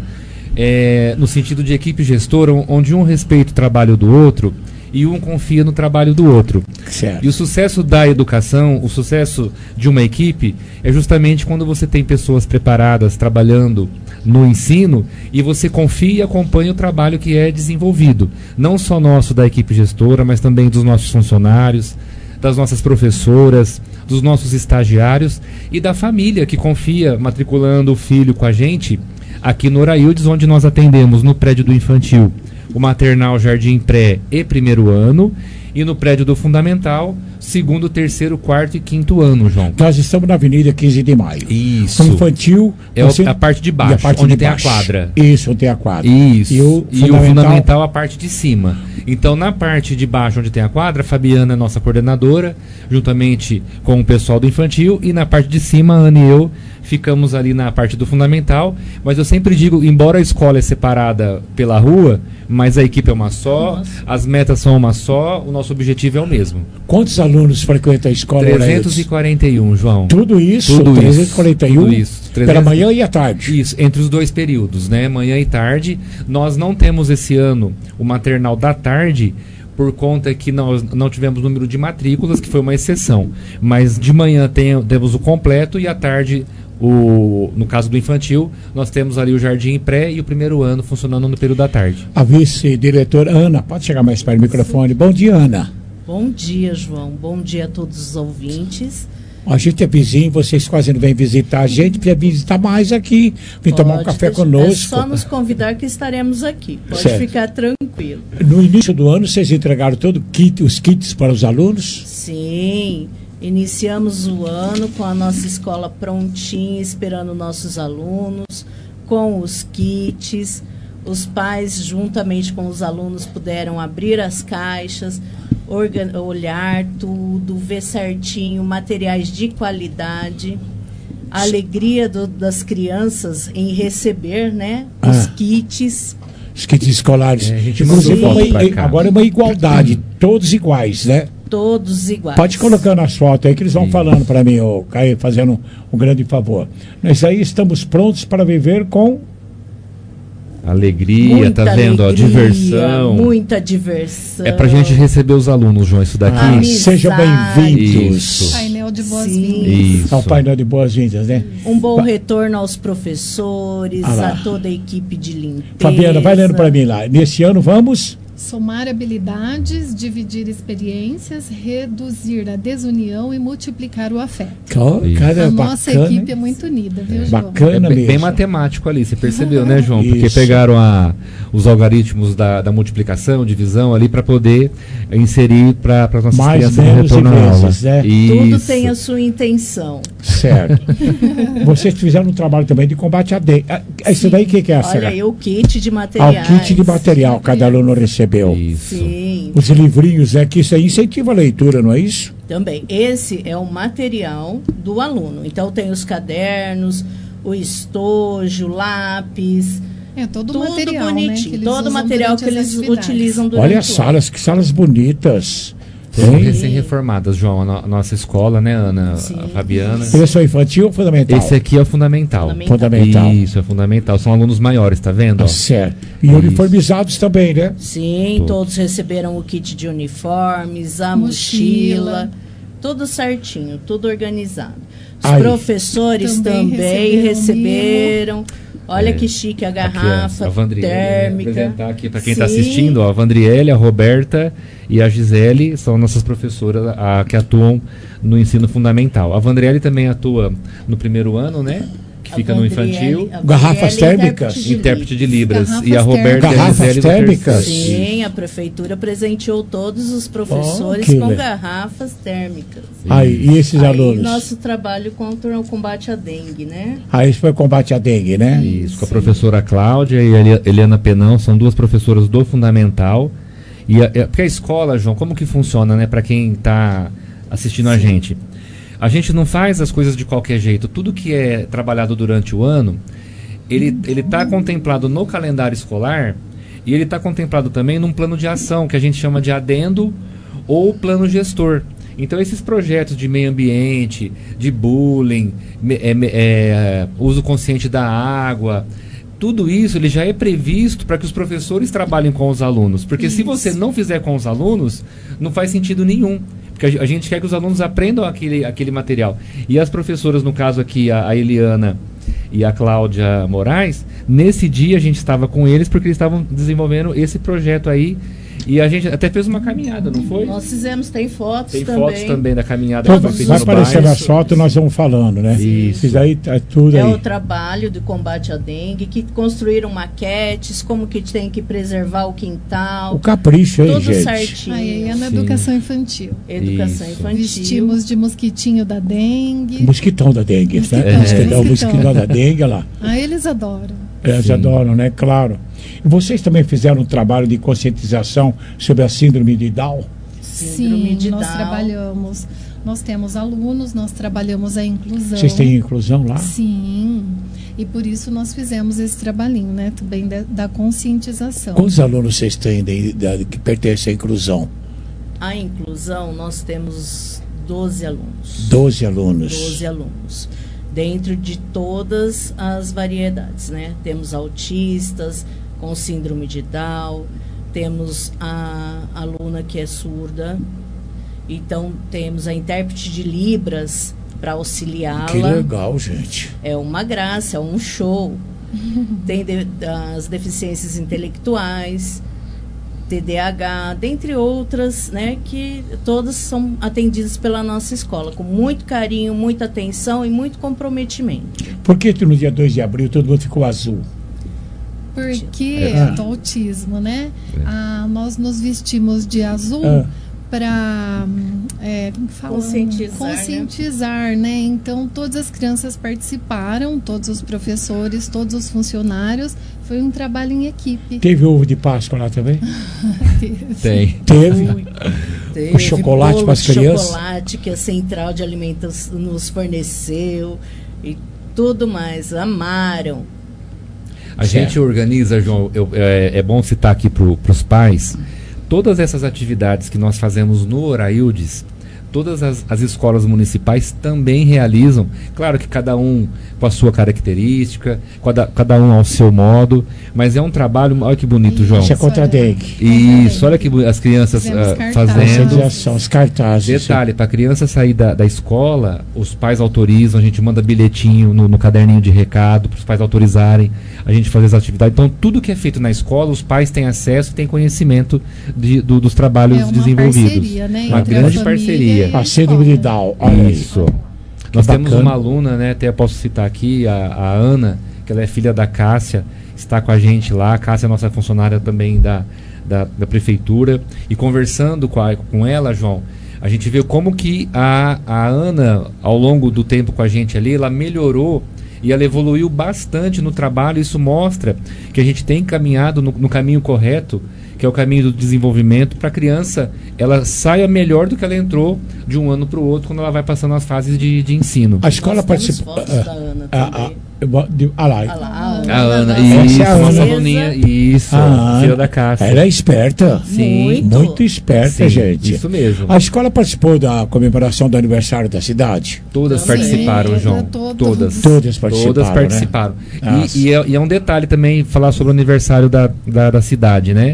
é, no sentido de equipe gestora, onde um respeita o trabalho do outro e um confia no trabalho do outro. Certo. E o sucesso da educação, o sucesso de uma equipe, é justamente quando você tem pessoas preparadas trabalhando no ensino e você confia e acompanha o trabalho que é desenvolvido. Não só nosso da equipe gestora, mas também dos nossos funcionários, das nossas professoras, dos nossos estagiários e da família que confia matriculando o filho com a gente aqui no Oraildes, onde nós atendemos no prédio do infantil o maternal, jardim pré e primeiro ano, e no prédio do fundamental, segundo, terceiro, quarto e quinto ano, João. Nós estamos na Avenida quinze de maio. Isso. O infantil. É o- você- a parte de baixo, e a parte onde de tem a baixo. quadra. Isso, onde tem a quadra. Isso. E o E o fundamental, a parte de cima. Então, na parte de baixo, onde tem a quadra, a Fabiana é nossa coordenadora, juntamente com o pessoal do infantil, e na parte de cima, a Ana e eu ficamos ali na parte do fundamental. Mas eu sempre digo, embora a escola é separada pela rua, mas a equipe é uma só, as metas são uma só, o nosso objetivo é o mesmo. Quantos alunos frequentam a escola? trezentos e quarenta e um, João. Tudo isso? Tudo trezentos e quarenta e um? Tudo isso. Pela trezentos manhã e à tarde? Isso, entre os dois períodos, né? Manhã e tarde. Nós não temos esse ano o maternal da tarde, por conta que nós não tivemos número de matrículas, que foi uma exceção. Mas de manhã tem, temos o completo e à tarde, o, no caso do infantil, nós temos ali o jardim pré e o primeiro ano funcionando no período da tarde. A vice-diretora Ana, pode chegar mais perto do microfone. Bom dia, Ana. Bom dia, João. Bom dia a todos os ouvintes. A gente é vizinho, vocês quase não vêm visitar a gente, precisa visitar mais aqui, vem tomar um Pode café deixar- conosco. É só nos convidar que estaremos aqui. Pode Certo. ficar tranquilo. No início do ano, vocês entregaram todo kit, os kits para os alunos? Sim, iniciamos o ano com a nossa escola prontinha, esperando nossos alunos, com os kits. Os pais, juntamente com os alunos, puderam abrir as caixas, organ- olhar tudo, ver certinho, materiais de qualidade. A alegria do- das crianças em receber, né, os Ah. kits. Os kits escolares. É, a gente Inclusive, mandou é foto pra uma- cá. agora é uma igualdade, todos iguais, né? Todos iguais. Pode ir colocando as fotos aí que eles vão falando para mim, ô Caio, fazendo um, um grande favor. Nós aí estamos prontos para viver com Alegria, Muita tá vendo? Ó, alegria, diversão. Muita diversão. É pra gente receber os alunos, João, isso daqui. Ah, sejam bem-vindos. Isso. Painel de Sim. boas-vindas. Isso. ao painel de boas-vindas, né? Um bom retorno aos professores, Ah lá. a toda a equipe de limpeza. Fabiana, vai lendo para mim lá. Nesse ano vamos Somar habilidades, dividir experiências, reduzir a desunião e multiplicar o afeto. Oh, cara, a nossa bacana, equipe hein? é muito unida, viu, João? Bacana É bem, bem mesmo. matemático ali, você percebeu, né, João? Porque Isso. pegaram a, os algoritmos da, da multiplicação, divisão ali para poder inserir para as nossas Mais, crianças no menos e retorno à aula. vezes, né? Tudo Isso. tem a sua intenção. Certo. Vocês fizeram um trabalho também de combate à dengue. Ah, isso daí o que, que é essa? Olha aí o kit de Ah, materiais. o kit de material cada aluno recebeu. Isso. Sim, Os livrinhos, é que isso aí incentiva a leitura, não é isso? também. Esse é o material do aluno. Então tem os cadernos, o estojo, lápis. É todo o Tudo material, né, bonitinho. que eles todo o usam material durante que as eles atividades. utilizam durante Olha o as salas, que salas bonitas. São recém-reformadas, João, a, no, a nossa escola, né, Ana? Sim. A Fabiana. Esse é só infantil ou fundamental? Esse aqui é o fundamental. Fundamental. Isso, é fundamental. São alunos maiores, tá vendo? Ah, certo. E Isso. uniformizados também, né? Sim, todos. todos receberam o kit de uniformes, a mochila, mochila tudo certinho, tudo organizado. Os Aí. professores também, também receberam. Olha é. que chique a garrafa aqui, ó, a térmica. Vou apresentar aqui para quem está assistindo, ó, a Vandriele, a Roberta e a Gisele são nossas professoras a, que atuam no ensino fundamental. A Vandriele também atua no primeiro ano, né? Que fica no infantil. Garrafas térmicas. Intérprete de Libras. E a Roberta garrafas e a Gisele térmicas. Sim, a prefeitura presenteou todos os professores oh, com garrafas térmicas. Aí, e esses Aí, alunos? Nosso trabalho contra o combate à dengue, né? Ah, isso foi o combate à dengue, né? Isso, com a professora Cláudia e a Eliana Penão, são duas professoras do Fundamental. E a, porque a escola, João, como que funciona, né? Para quem está assistindo Sim. a gente. A gente não faz as coisas de qualquer jeito. Tudo que é trabalhado durante o ano, ele ele está contemplado no calendário escolar e ele está contemplado também num plano de ação que a gente chama de adendo ou plano gestor. Então, esses projetos de meio ambiente, de bullying, é, é, uso consciente da água, tudo isso ele já é previsto para que os professores trabalhem com os alunos. Porque isso. se você não fizer com os alunos, não faz sentido nenhum. Porque a gente quer que os alunos aprendam aquele, aquele material. E as professoras, no caso aqui, a, a Eliana e a Cláudia Moraes, nesse dia a gente estava com eles porque eles estavam desenvolvendo esse projeto aí. E a gente até fez uma caminhada, não foi? Nós fizemos, tem fotos tem também. Tem fotos também da caminhada. Então, vai aparecer nas fotos, nós vamos falando, né? Isso. Isso aí, é tudo é aí. o trabalho de combate à dengue, que construíram maquetes, como que tem que preservar o quintal. O capricho aí, tudo gente. certinho. Aí é na educação infantil. Educação Isso. infantil. Vestimos de mosquitinho da dengue. Mosquitão da dengue, mosquitão, né? é. Mosquitão, mosquitão da dengue, lá. Ah, eles adoram. É, eles adoram, né? Claro. E vocês também fizeram um trabalho de conscientização sobre a síndrome de Down? Síndrome Sim, de nós Down. trabalhamos. Nós temos alunos, nós trabalhamos a inclusão. Vocês têm inclusão lá? Sim. E por isso nós fizemos esse trabalhinho, né? Também da, da conscientização. Quantos alunos vocês têm de, de, que pertencem à inclusão? A inclusão, nós temos doze alunos. doze alunos. doze alunos. Dentro de todas as variedades, né? Temos autistas com síndrome de Down, temos a aluna que é surda, então temos a intérprete de Libras para auxiliá-la. Que legal, gente. É uma graça, é um show. Tem de, as deficiências intelectuais, T D A H, dentre outras, né, que todas são atendidas pela nossa escola, com muito carinho, muita atenção e muito comprometimento. Por que no dia dois de abril todo mundo ficou azul? Porque ah. do autismo, né? Ah, nós nos vestimos de azul ah. para é, como que fala? Conscientizar, Conscientizar, né? né? Então todas as crianças participaram, todos os professores, todos os funcionários. Foi um trabalho em equipe. Teve ovo de Páscoa lá também? Teve. Tem. Teve. Teve o chocolate para as crianças. Chocolate que a Central de Alimentos nos forneceu e tudo mais. Amaram. A certo. gente organiza, João, eu, é, é bom citar aqui para os pais, todas essas atividades que nós fazemos no Oraildes, todas as, as escolas municipais também realizam, claro que cada um com a sua característica, cada, cada um ao seu modo, mas é um trabalho, olha que bonito, João. Isso é contra a dengue. Isso, olha que as crianças uh, fazendo. Os cartazes. Detalhe, para a criança sair da, da escola, os pais autorizam, a gente manda bilhetinho no, no caderninho de recado para os pais autorizarem a gente fazer as atividades. Então, tudo que é feito na escola, os pais têm acesso e têm conhecimento de, do, dos trabalhos é uma desenvolvidos. Parceria, né? Uma Entre grande a parceria. A síndrome de Down. Olha isso. Que Nós bacana. temos uma aluna, né? Até posso citar aqui, a, a Ana, que ela é filha da Cássia, está com a gente lá. A Cássia é nossa funcionária também da, da, da prefeitura. E conversando com, a, com ela, João, a gente vê como que a, a Ana, ao longo do tempo com a gente ali, ela melhorou e ela evoluiu bastante no trabalho. Isso mostra que a gente tem caminhado no, no caminho correto, que é o caminho do desenvolvimento, para a criança ela saia melhor do que ela entrou de um ano para o outro, quando ela vai passando as fases de, de ensino. A escola participa. Ah, da Ana ah, ah, ah lá, ah lá, Ana. A Ana, nossa isso, é a nossa Ana. aluninha, isso, Ah, filha da Cássia. ela é esperta. Sim. Muito, muito esperta, Sim, gente. isso mesmo. A escola participou da comemoração do aniversário da cidade? Todas Sim. participaram, João. Todas. Todas. Todas participaram, Todas né? participaram. Nossa. E, e, é, e é um detalhe também falar sobre o aniversário da, da, da cidade, né?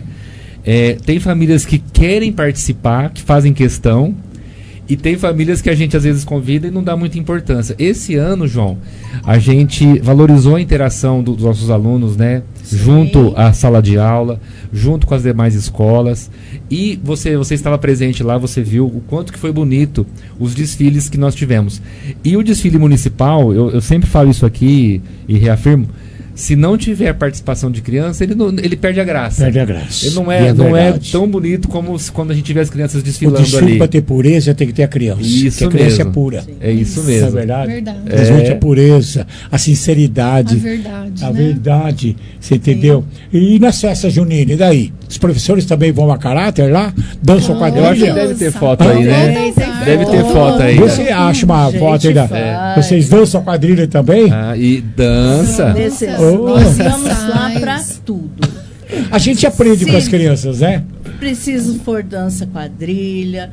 É, tem famílias que querem participar, que fazem questão, e tem famílias que a gente às vezes convida e não dá muita importância. Esse ano, João, a gente valorizou a interação do- dos nossos alunos, né? Junto à sala de aula, junto com as demais escolas. E você, você estava presente lá, você viu o quanto que foi bonito os desfiles que nós tivemos. E o desfile municipal, eu, eu sempre falo isso aqui e reafirmo, se não tiver participação de criança, ele, não, ele perde a graça. Perde a graça. Ele não E é, é não é verdade. tão bonito como se- quando a gente vê as crianças O desfilando desfile ali. para ter pureza tem que ter a criança. Isso porque a criança mesmo. é pura. É isso Não mesmo. é verdade? Verdade. Transmite É. a pureza, a sinceridade. A verdade, A né? verdade. Você entendeu? E nas festas juninas, e daí? Os professores também vão a caráter lá? Dançam quadrilha? Eu acho que deve ter foto aí, né? Tem Deve ter foto aí. Você acha uma Gente, foto aí da... faz. Vocês dançam quadrilha também? Ah, e dança. Nesses- Oh. Nós vamos lá para tudo. A gente aprende Sim. com as crianças, né? Preciso for dança quadrilha.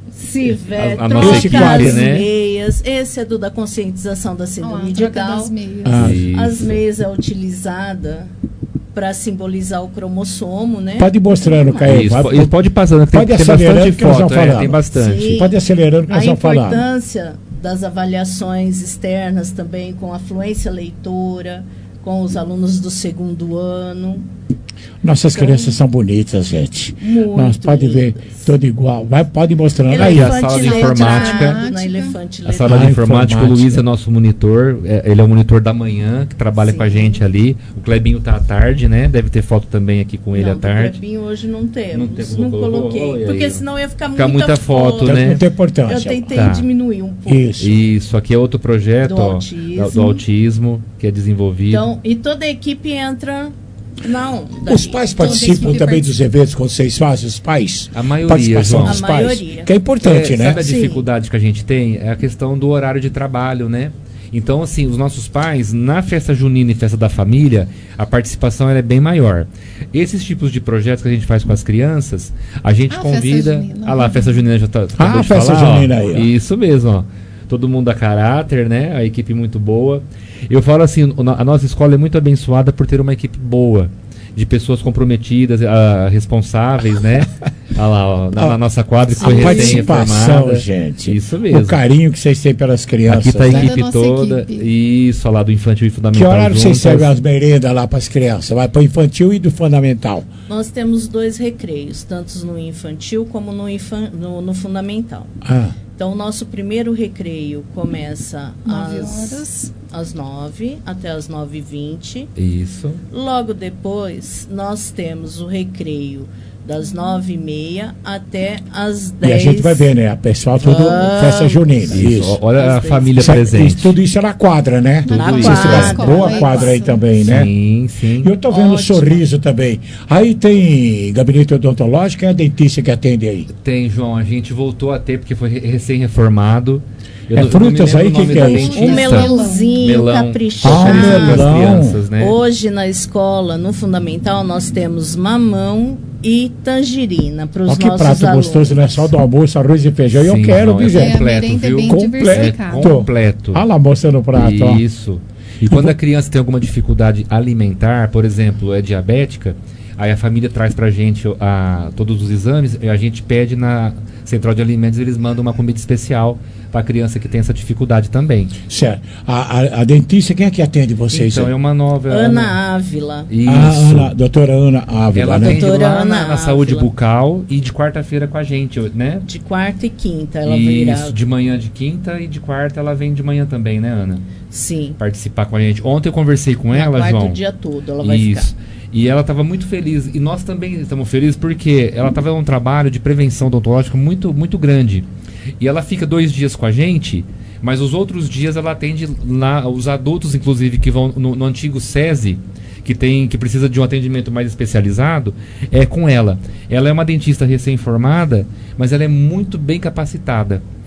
Se vier, A- a nossa troca equipe, as né? meias. Esse é do da conscientização da síndrome Ó, de troca Down. das meias. Ah, Isso. As meias é utilizada para simbolizar o cromossomo, né? Pode ir mostrando, Caio. Isso, Vai- po- pode ir passando, tem, Pode tem acelerando bastante que nós foto, vamos é, falando. tem bastante. Sim. Pode ir acelerando que A nós vamos falando. importância das avaliações externas também com a fluência leitora, com os alunos do segundo ano. Nossas crianças são bonitas, gente. Muito Nós pode ver tudo igual. Vai, pode ir mostrando Aí, aí. a sala de informática. Na elefante A sala de Ah, informática, o informática. Luiz é nosso monitor, é, ele é o monitor da manhã, que trabalha Sim. com a gente ali. O Clebinho tá à tarde, né? Deve ter foto também aqui com ele Não, à do tarde. Clebinho hoje não temos. Não Não, tem- não colocou? coloquei. Olha Porque aí, ó. senão ia ficar, Fica muita, muita foto, Tem né? muita importância. Eu tentei Tá. diminuir um pouco. Isso. Isso, aqui é outro projeto, Do ó, autismo. da- do autismo, que é desenvolvido. Então, e toda a equipe entra. Não. Os pais participam também dos eventos quando vocês fazem, os pais? A maioria, Participação João. dos A pais. maioria. Que é importante, É, né? Sabe a Sim. dificuldade que a gente tem? É a questão do horário de trabalho, né? Então, assim, os nossos pais, na festa junina e festa da família, a participação ela é bem maior. Esses tipos de projetos que a gente faz com as crianças, a gente Ah, convida... festa junina. Ah lá, a festa junina já tá... acabou Ah, de festa falar, ó. junina aí, ó. Isso mesmo, ó. Todo mundo a caráter, né? A equipe muito boa. Eu falo assim, o- a nossa escola é muito abençoada por ter uma equipe boa. De pessoas comprometidas, ah, responsáveis, né? Olha lá, ó, na, na nossa quadra que A foi participação, recém-reformada. gente. Isso mesmo. O carinho que vocês têm pelas crianças. Aqui tá a né? equipe Da nossa toda. equipe. Isso, ó lá do infantil e Que fundamental. horário vocês juntas. servem as merendas lá para as crianças? Vai para o infantil e do fundamental. Nós temos dois recreios, tanto no infantil como no, infan, no, no fundamental. Ah, Então, o nosso primeiro recreio começa Nove às, horas. às nove até às nove e vinte. Isso. Logo depois, nós temos o recreio das nove e meia até às e dez. a gente vai ver, né? A pessoal tudo Vamos. festa junina. Isso. Isso. Olha a Às família Isso, presente. isso- tudo isso é na quadra, né? Na Tudo Vocês quadra. tiveram boa Isso. quadra aí também, né? Sim, sim. E eu tô vendo Ótimo. sorriso também. Aí tem gabinete odontológico, é a dentista que atende aí. Tem, João, a gente voltou a ter porque foi re- recém-reformado. Eu É não- eu não me frutas lembro aí? o nome Que que da é isso? dentista. Um melãozinho Melão. caprichado. Ah, Oferecendo pras melão. crianças, né? Hoje na escola, no fundamental, nós temos mamão e tangerina para os Olha que nossos prato alunos. gostoso, né? Só do almoço, arroz e feijão. E eu Sim, quero, não, viu, é gente? É, a completo, merenda é viu? bem Completo. diversificada. Completo. Olha lá mostrando o prato, ó. Isso. E quando a criança tem alguma dificuldade alimentar, por exemplo, é diabética, aí a família traz pra gente a, todos os exames e a gente pede na central de alimentos, eles mandam uma comida especial pra criança que tem essa dificuldade também. Certo. A, a, a dentista, quem é que atende vocês? Então aí? é uma nova... Ana Ávila. Isso. A Ana, doutora Ana Ávila, Ela né? atende Doutora lá na, Ana na saúde Ávila. bucal e de quarta-feira com a gente, né? De quarta e quinta ela Isso, virá. de manhã de quinta e de quarta ela vem de manhã também, né, Ana? Sim. Participar com a gente. Ontem eu conversei com Na ela, quarta João. o dia todo ela vai Isso. ficar. E ela estava muito feliz. E nós também estamos felizes porque ela estava num trabalho de prevenção odontológica muito, muito grande. E ela fica dois dias com a gente, mas os outros dias ela atende lá, os adultos, inclusive, que vão no, no antigo SESI, que, tem, que precisa de um atendimento mais especializado, é com ela. Ela é uma dentista recém-formada, mas ela é muito bem capacitada.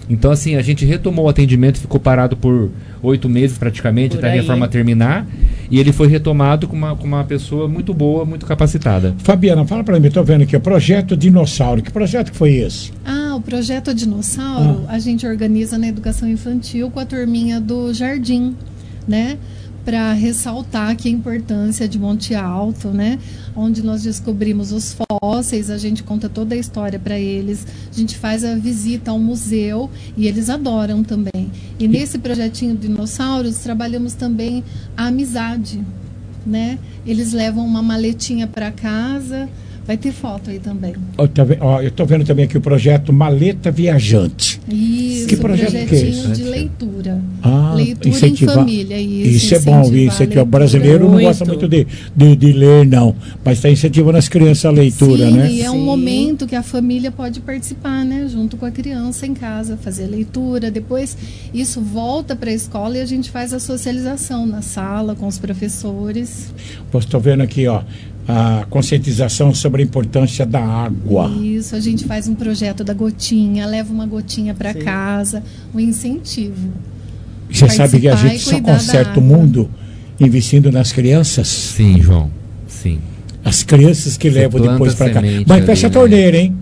Então, assim, a gente retomou o atendimento, ficou parado por oito meses praticamente, Por até a aí. reforma terminar. E ele foi retomado com uma, com uma pessoa muito boa, muito capacitada. Fabiana, fala pra mim, tô vendo aqui, o Projeto Dinossauro. Que projeto que foi esse? Ah, o Projeto Dinossauro, a gente organiza na educação infantil com a turminha do Jardim, né? Para ressaltar aqui a importância de Monte Alto, né? Onde nós descobrimos os fósseis, a gente conta toda a história para eles, a gente faz a visita ao museu e eles adoram também. E nesse projetinho de dinossauros trabalhamos também a amizade, né? Eles levam uma maletinha para casa, vai ter foto aí também. Ó, tá ve- ó, eu tô vendo também aqui o projeto Maleta Viajante. Isso, Que projeto que é projetinho esse? de leitura. Ah, leitura incentivar- em família. Isso, Isso é bom, incentivar incentivar. a O brasileiro não gosta leitura. muito de, de, de ler, não. Mas está incentivando as crianças a leitura, Sim, né? e é um momento que a família pode participar, né? Junto com a criança em casa, fazer leitura. Depois isso volta para a escola e a gente faz a socialização na sala com os professores. Estou vendo aqui, ó, a conscientização sobre a importância da água. Isso, a gente faz um projeto da gotinha, leva uma gotinha para casa, um incentivo. Você sabe que a Participar gente e só cuidar da conserta o água. mundo investindo nas crianças? Sim, João. Sim. As crianças que Você levam planta depois para cá. semente Mas ali, fecha a né? torneira, hein?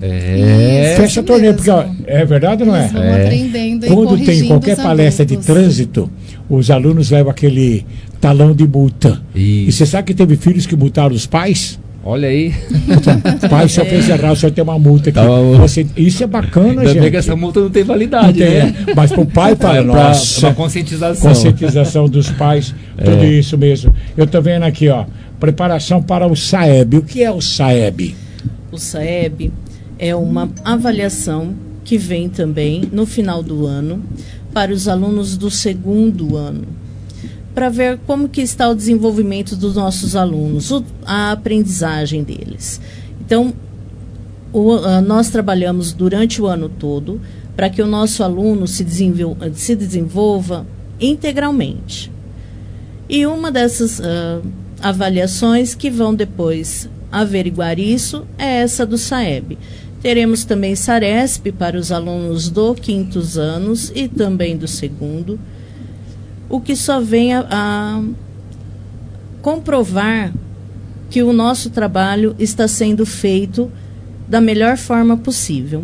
É. Fecha Isso a torneira, mesmo. porque ó, é verdade ou não é? Eles vão aprendendo e Quando tem corrigindo qualquer os palestra de adultos. trânsito, os alunos levam aquele talão de multa. E você sabe que teve filhos que multaram os pais? Olha aí. Pai, só fez errado, só tem uma multa aqui. Tá bom. Você- isso é bacana, Ainda gente. bem que essa multa não tem validade, Não tem, né? é. Mas pro pai fala, É pra- nossa. pra conscientização. Conscientização dos pais, tudo É. isso mesmo. Eu tô vendo aqui, ó, preparação para o SAEB. O que é o SAEB? O SAEB é uma avaliação que vem também no final do ano para os alunos do segundo ano, para ver como que está o desenvolvimento dos nossos alunos, o- a aprendizagem deles. Então, o- ah, nós trabalhamos durante o ano todo para que o nosso aluno se, desenvol- se desenvolva integralmente. E uma dessas ah, avaliações que vão depois averiguar isso é essa do SAEB. Teremos também SARESP para os alunos do quintos anos e também do segundo, o que só vem a, a comprovar que o nosso trabalho está sendo feito da melhor forma possível.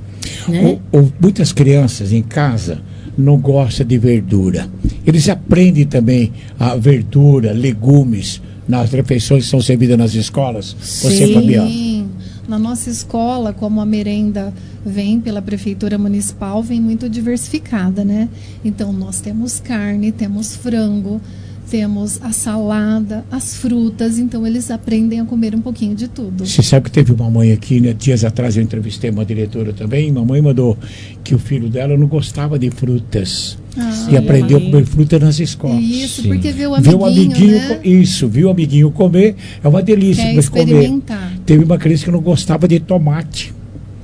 Né? O- o- muitas crianças em casa não gostam de verdura. Eles aprendem também a verdura, legumes nas refeições que são servidas nas escolas. Você, Fabiana? Sim, na nossa escola, como a merenda vem pela prefeitura municipal, vem muito diversificada, né? Então nós temos carne, temos frango, temos a salada, as frutas, então eles aprendem a comer um pouquinho de tudo. Você sabe que teve uma mãe aqui, né? Dias atrás eu entrevistei uma diretora também. Uma mãe mandou que o filho dela não gostava de frutas. Ah, e aprendeu a sim. comer fruta nas escolas. Isso, porque vê o Vê o amiguinho, amiguinho, né? co- isso, viu o amiguinho comer, é uma delícia Quer mas comer. experimentar. Teve uma criança que não gostava de tomate.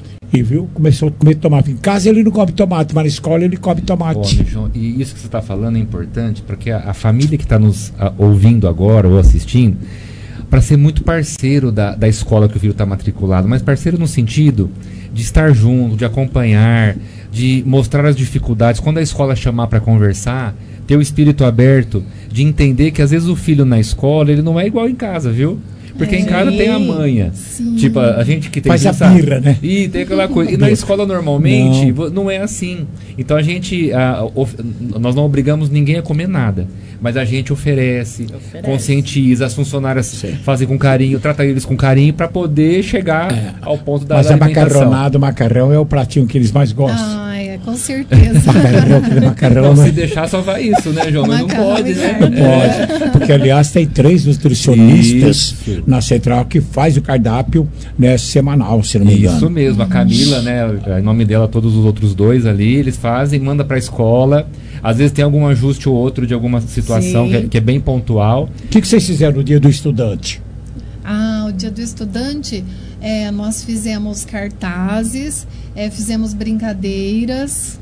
E viu, começou a comer tomate. Em casa ele não come tomate, mas na escola ele come tomate. Olha, João, e isso que você está falando é importante, porque a, a família que está nos a, ouvindo agora ou assistindo, para ser muito parceiro da, da escola que o filho está matriculado, mas parceiro no sentido de estar junto, de acompanhar, de mostrar as dificuldades. Quando a escola chamar para conversar, ter o espírito aberto, de entender que às vezes o filho na escola ele não é igual em casa, viu? Porque É. em casa tem a manha. Sim. Tipo, a, a gente que tem Faz a sabe? birra, né? E tem aquela coisa. E na Birra. escola normalmente Não. vo- não é assim. Então a gente, ah, of- nós não obrigamos ninguém a comer nada, mas a gente oferece, conscientiza, as funcionárias fazem com carinho, trata eles com carinho para poder chegar ao ponto da, Mas da a alimentação. macarronada, o macarrão é o pratinho que eles mais gostam. Ah, é, com certeza. Macarrão, aquele macarrão. Não, né? se deixar só vai isso, né, João? Mas não Macarrão pode, e né? carne. Pode, porque aliás tem três nutricionistas Isso. na central que faz o cardápio, né, semanal, se não me engano. Isso mesmo, a Camila, né, em nome dela, todos os outros dois ali, eles fazem, manda para a escola. Às vezes tem algum ajuste ou outro de alguma situação Sim. que é, que é bem pontual. O que, que vocês fizeram no dia do estudante? Ah, o dia do estudante, é, nós fizemos cartazes, é, fizemos brincadeiras.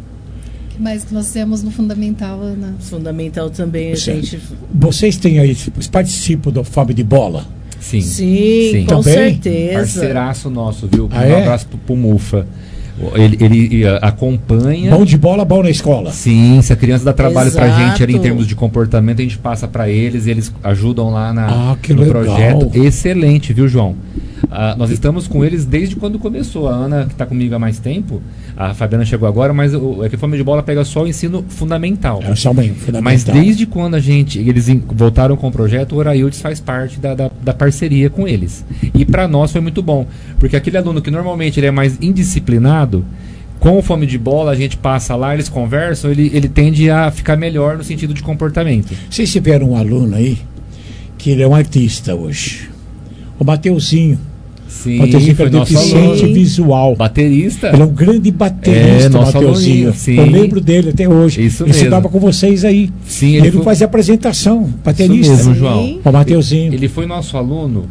O que mais que nós fizemos no Fundamental, Ana? Fundamental também a Certo. gente. Vocês têm aí, vocês participam do Fome de Bola? Sim. Sim, com Também? certeza. Parceiraço nosso, viu? Ah, um é? abraço pro, pro Mufa. Ele, ele uh, acompanha. Bom de bola, bom na escola. Sim, se a criança dá trabalho Exato. pra gente ali em termos de comportamento, a gente passa pra eles e eles ajudam lá na, Ah, que no legal. projeto. Excelente, viu, João? Uh, nós estamos com eles desde quando começou. A Ana, que está comigo há mais tempo, a Fabiana chegou agora, mas o, é que a Fome de Bola pega só o ensino fundamental. É só bem fundamental. Mas desde quando a gente, eles in, voltaram com o projeto, o Oraildes faz parte da, da, da parceria com eles. E para nós foi muito bom, porque aquele aluno que normalmente ele é mais indisciplinado, com o Fome de Bola, a gente passa lá, eles conversam, ele, ele tende a ficar melhor no sentido de comportamento. Vocês tiveram um aluno aí, que ele é um artista hoje. O Mateuzinho. Sim, Mateuzinho foi é nosso deficiente aluno. Visual. Baterista. Ele é um grande baterista, É, nosso Mateuzinho. aluninho, sim. Eu lembro dele até hoje. Isso ele mesmo. estudava com vocês aí. Sim, ele ele foi- fazia apresentação, baterista. Isso mesmo, João. O Mateuzinho. Ele foi nosso aluno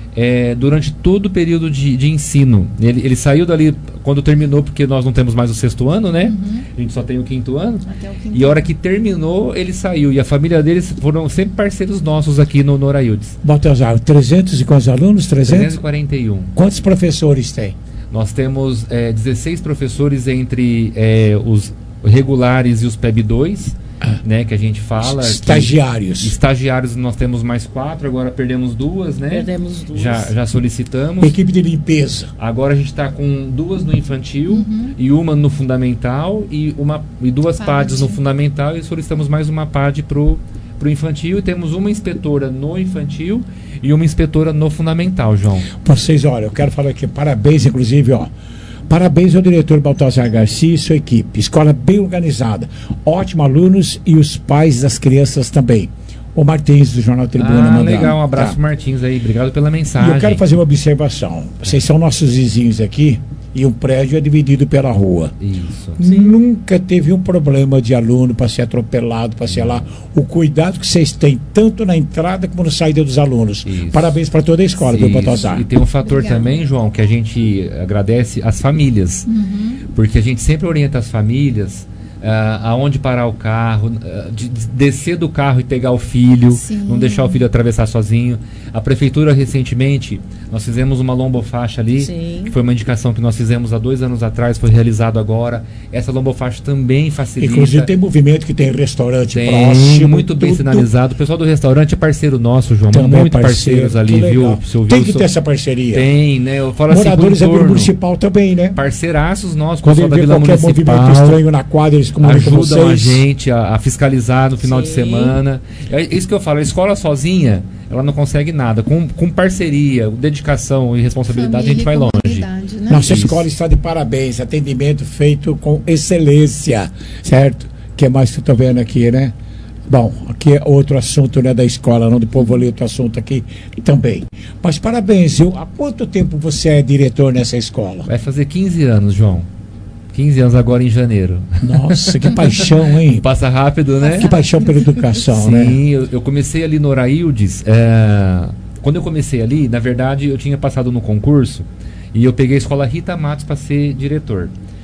é, durante todo o período de, de ensino. Ele, ele saiu dali quando terminou, porque nós não temos mais o sexto ano, né? Uhum. A gente só tem o quinto ano. Até o quinto E a hora que terminou, ele saiu. E a família deles foram sempre parceiros nossos aqui no, no Oraildes. Baltazar, trezentos e quantos alunos? trezentos? trezentos e quarenta e um. Quantos professores tem? Nós temos é, dezesseis professores entre é, os regulares e os P E B dois, né, que a gente fala. Estagiários. Que, estagiários nós temos mais quatro, agora perdemos duas, né? Perdemos duas. Já, já solicitamos. Equipe de limpeza. Agora a gente está com duas no infantil Uhum. e uma no fundamental e, uma, e duas P A D. P A Ds no fundamental e solicitamos mais uma P A D pro pro infantil e temos uma inspetora no infantil e uma inspetora no fundamental, João. Vocês, olha, eu quero falar aqui, parabéns, inclusive, ó. Parabéns ao diretor Baltazar Garcia e sua equipe. Escola bem organizada. Ótimos alunos e os pais das crianças também. O Martins, do Jornal Tribuna. Ah, mandando. legal, um abraço Tá. pro Martins aí, obrigado pela E mensagem. eu quero fazer uma observação. Vocês são nossos vizinhos aqui e o prédio é dividido pela rua. Isso. Nunca teve um problema de aluno para ser atropelado, para ser lá. O cuidado que vocês têm, tanto na entrada como na saída dos alunos. Parabéns para toda a escola, viu, Isso. Baltazar? E tem um fator também, João, que a gente agradece às famílias. Uhum. Porque a gente sempre orienta as famílias ah, aonde parar o carro, ah, de, de descer do carro e pegar o filho, Sim. não deixar o filho atravessar sozinho. A prefeitura recentemente, nós fizemos uma lombofaixa ali, Sim. que foi uma indicação que nós fizemos há dois anos atrás, foi realizado agora. Essa lombofaixa também facilita. Inclusive tem movimento que tem restaurante Tem, próximo. muito bem tudo. sinalizado. O pessoal do restaurante é parceiro nosso, João. Também muito parceiro, parceiros ali, que legal. viu? Seu Tem Wilson? que ter essa parceria. Tem, né? Eu falo Moradores assim, da pro Vila entorno, Municipal também, né? parceiraços nossos, Quando pessoal ele da vê Vila qualquer Municipal, movimento estranho na quadra, eles comunicam com ajudam a vocês. gente a, a fiscalizar no final de Sim. semana. É isso que eu falo, a escola sozinha, ela não consegue nada. Com, com parceria, dedicação e responsabilidade, a gente vai longe. Comunidade, né? Nossa Isso. escola está de parabéns, atendimento feito com excelência, certo? O que mais que eu estou vendo aqui, né? Bom, aqui é outro assunto, né, da escola, não do povo ali, outro assunto aqui também. Mas parabéns, viu? Há quanto tempo você é diretor nessa escola? Vai fazer quinze anos, João. quinze anos agora em janeiro. Nossa, que paixão, hein? Passa rápido, né? Que paixão pela educação, Sim, né? eu, eu comecei ali no Oraildes. é, quando eu comecei ali, na verdade, eu tinha passado no concurso e eu peguei a escola Rita Matos para ser diretor.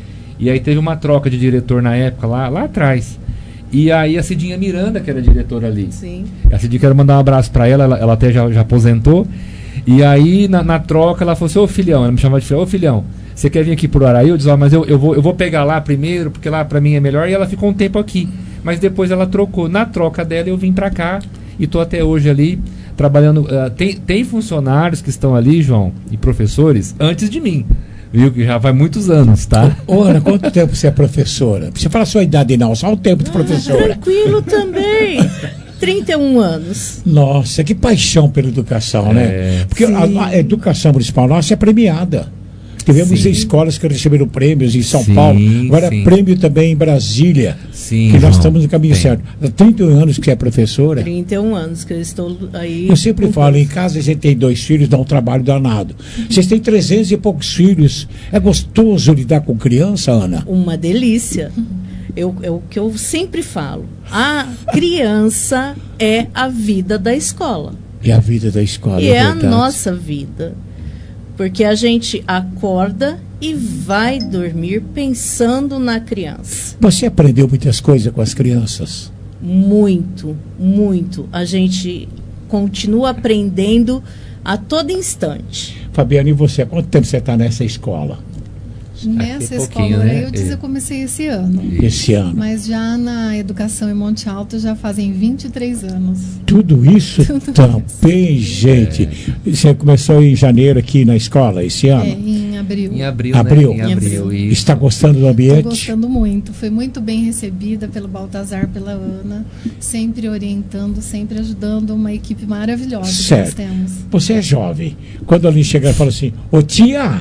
E aí teve uma troca de diretor na época, lá, lá atrás. E aí a Cidinha Miranda, que era diretora ali. Sim. A Cidinha, quero mandar um abraço para ela, ela, ela até já, já aposentou. E aí, na, na troca, ela falou assim, ô filhão, ela me chamava de filhão, ô filhão, você quer vir aqui pro Araildes? Ó, mas eu, eu, vou, eu vou pegar lá primeiro, porque lá pra mim é melhor. E ela ficou um tempo aqui. Mas depois ela trocou. Na troca dela, eu vim pra cá e tô até hoje ali, trabalhando. Uh, tem, tem funcionários que estão ali, João, e professores, antes de mim. Viu? Que já vai muitos anos, tá? Ô, Ana, quanto tempo você é professora? Você fala a sua idade não, só o tempo de professora. Tranquilo também. trinta e um anos. Nossa, que paixão pela educação, É, né? Porque a, a educação municipal nossa é premiada. Tivemos Sim. escolas que receberam prêmios em São Sim, Paulo, agora sim. prêmio também em Brasília. Sim, que nós João, estamos no caminho tem. certo. Há trinta e um anos que você é professora. trinta e um anos que eu estou aí. Eu sempre falo, em casa a gente tem dois filhos, dá um trabalho danado. Vocês têm trezentos e poucos filhos. É gostoso lidar com criança, Ana? Uma delícia. Eu, é o que eu sempre falo. A criança é a vida da escola. E a vida da escola. E é é a verdade. nossa vida. Porque a gente acorda e vai dormir pensando na criança. Você aprendeu muitas coisas com as crianças? Muito, muito. A gente continua aprendendo a todo instante. Fabiana, e você? Há quanto tempo você está nessa escola? Nessa escola Oreudes, né? Eu comecei esse ano. Esse ano. Mas já na educação em Monte Alto já fazem vinte e três anos. Tudo isso Tudo também, isso. gente. É. Você começou em janeiro aqui na escola, esse ano? É, em abril. Em abril, abril. Né? Em abril. Isso. Está gostando do ambiente? Estou gostando muito. Foi muito bem recebida pelo Baltazar, pela Ana, sempre orientando, sempre ajudando, uma equipe maravilhosa certo. que nós temos. Você é jovem. Quando alguém chega e fala assim, ô tia...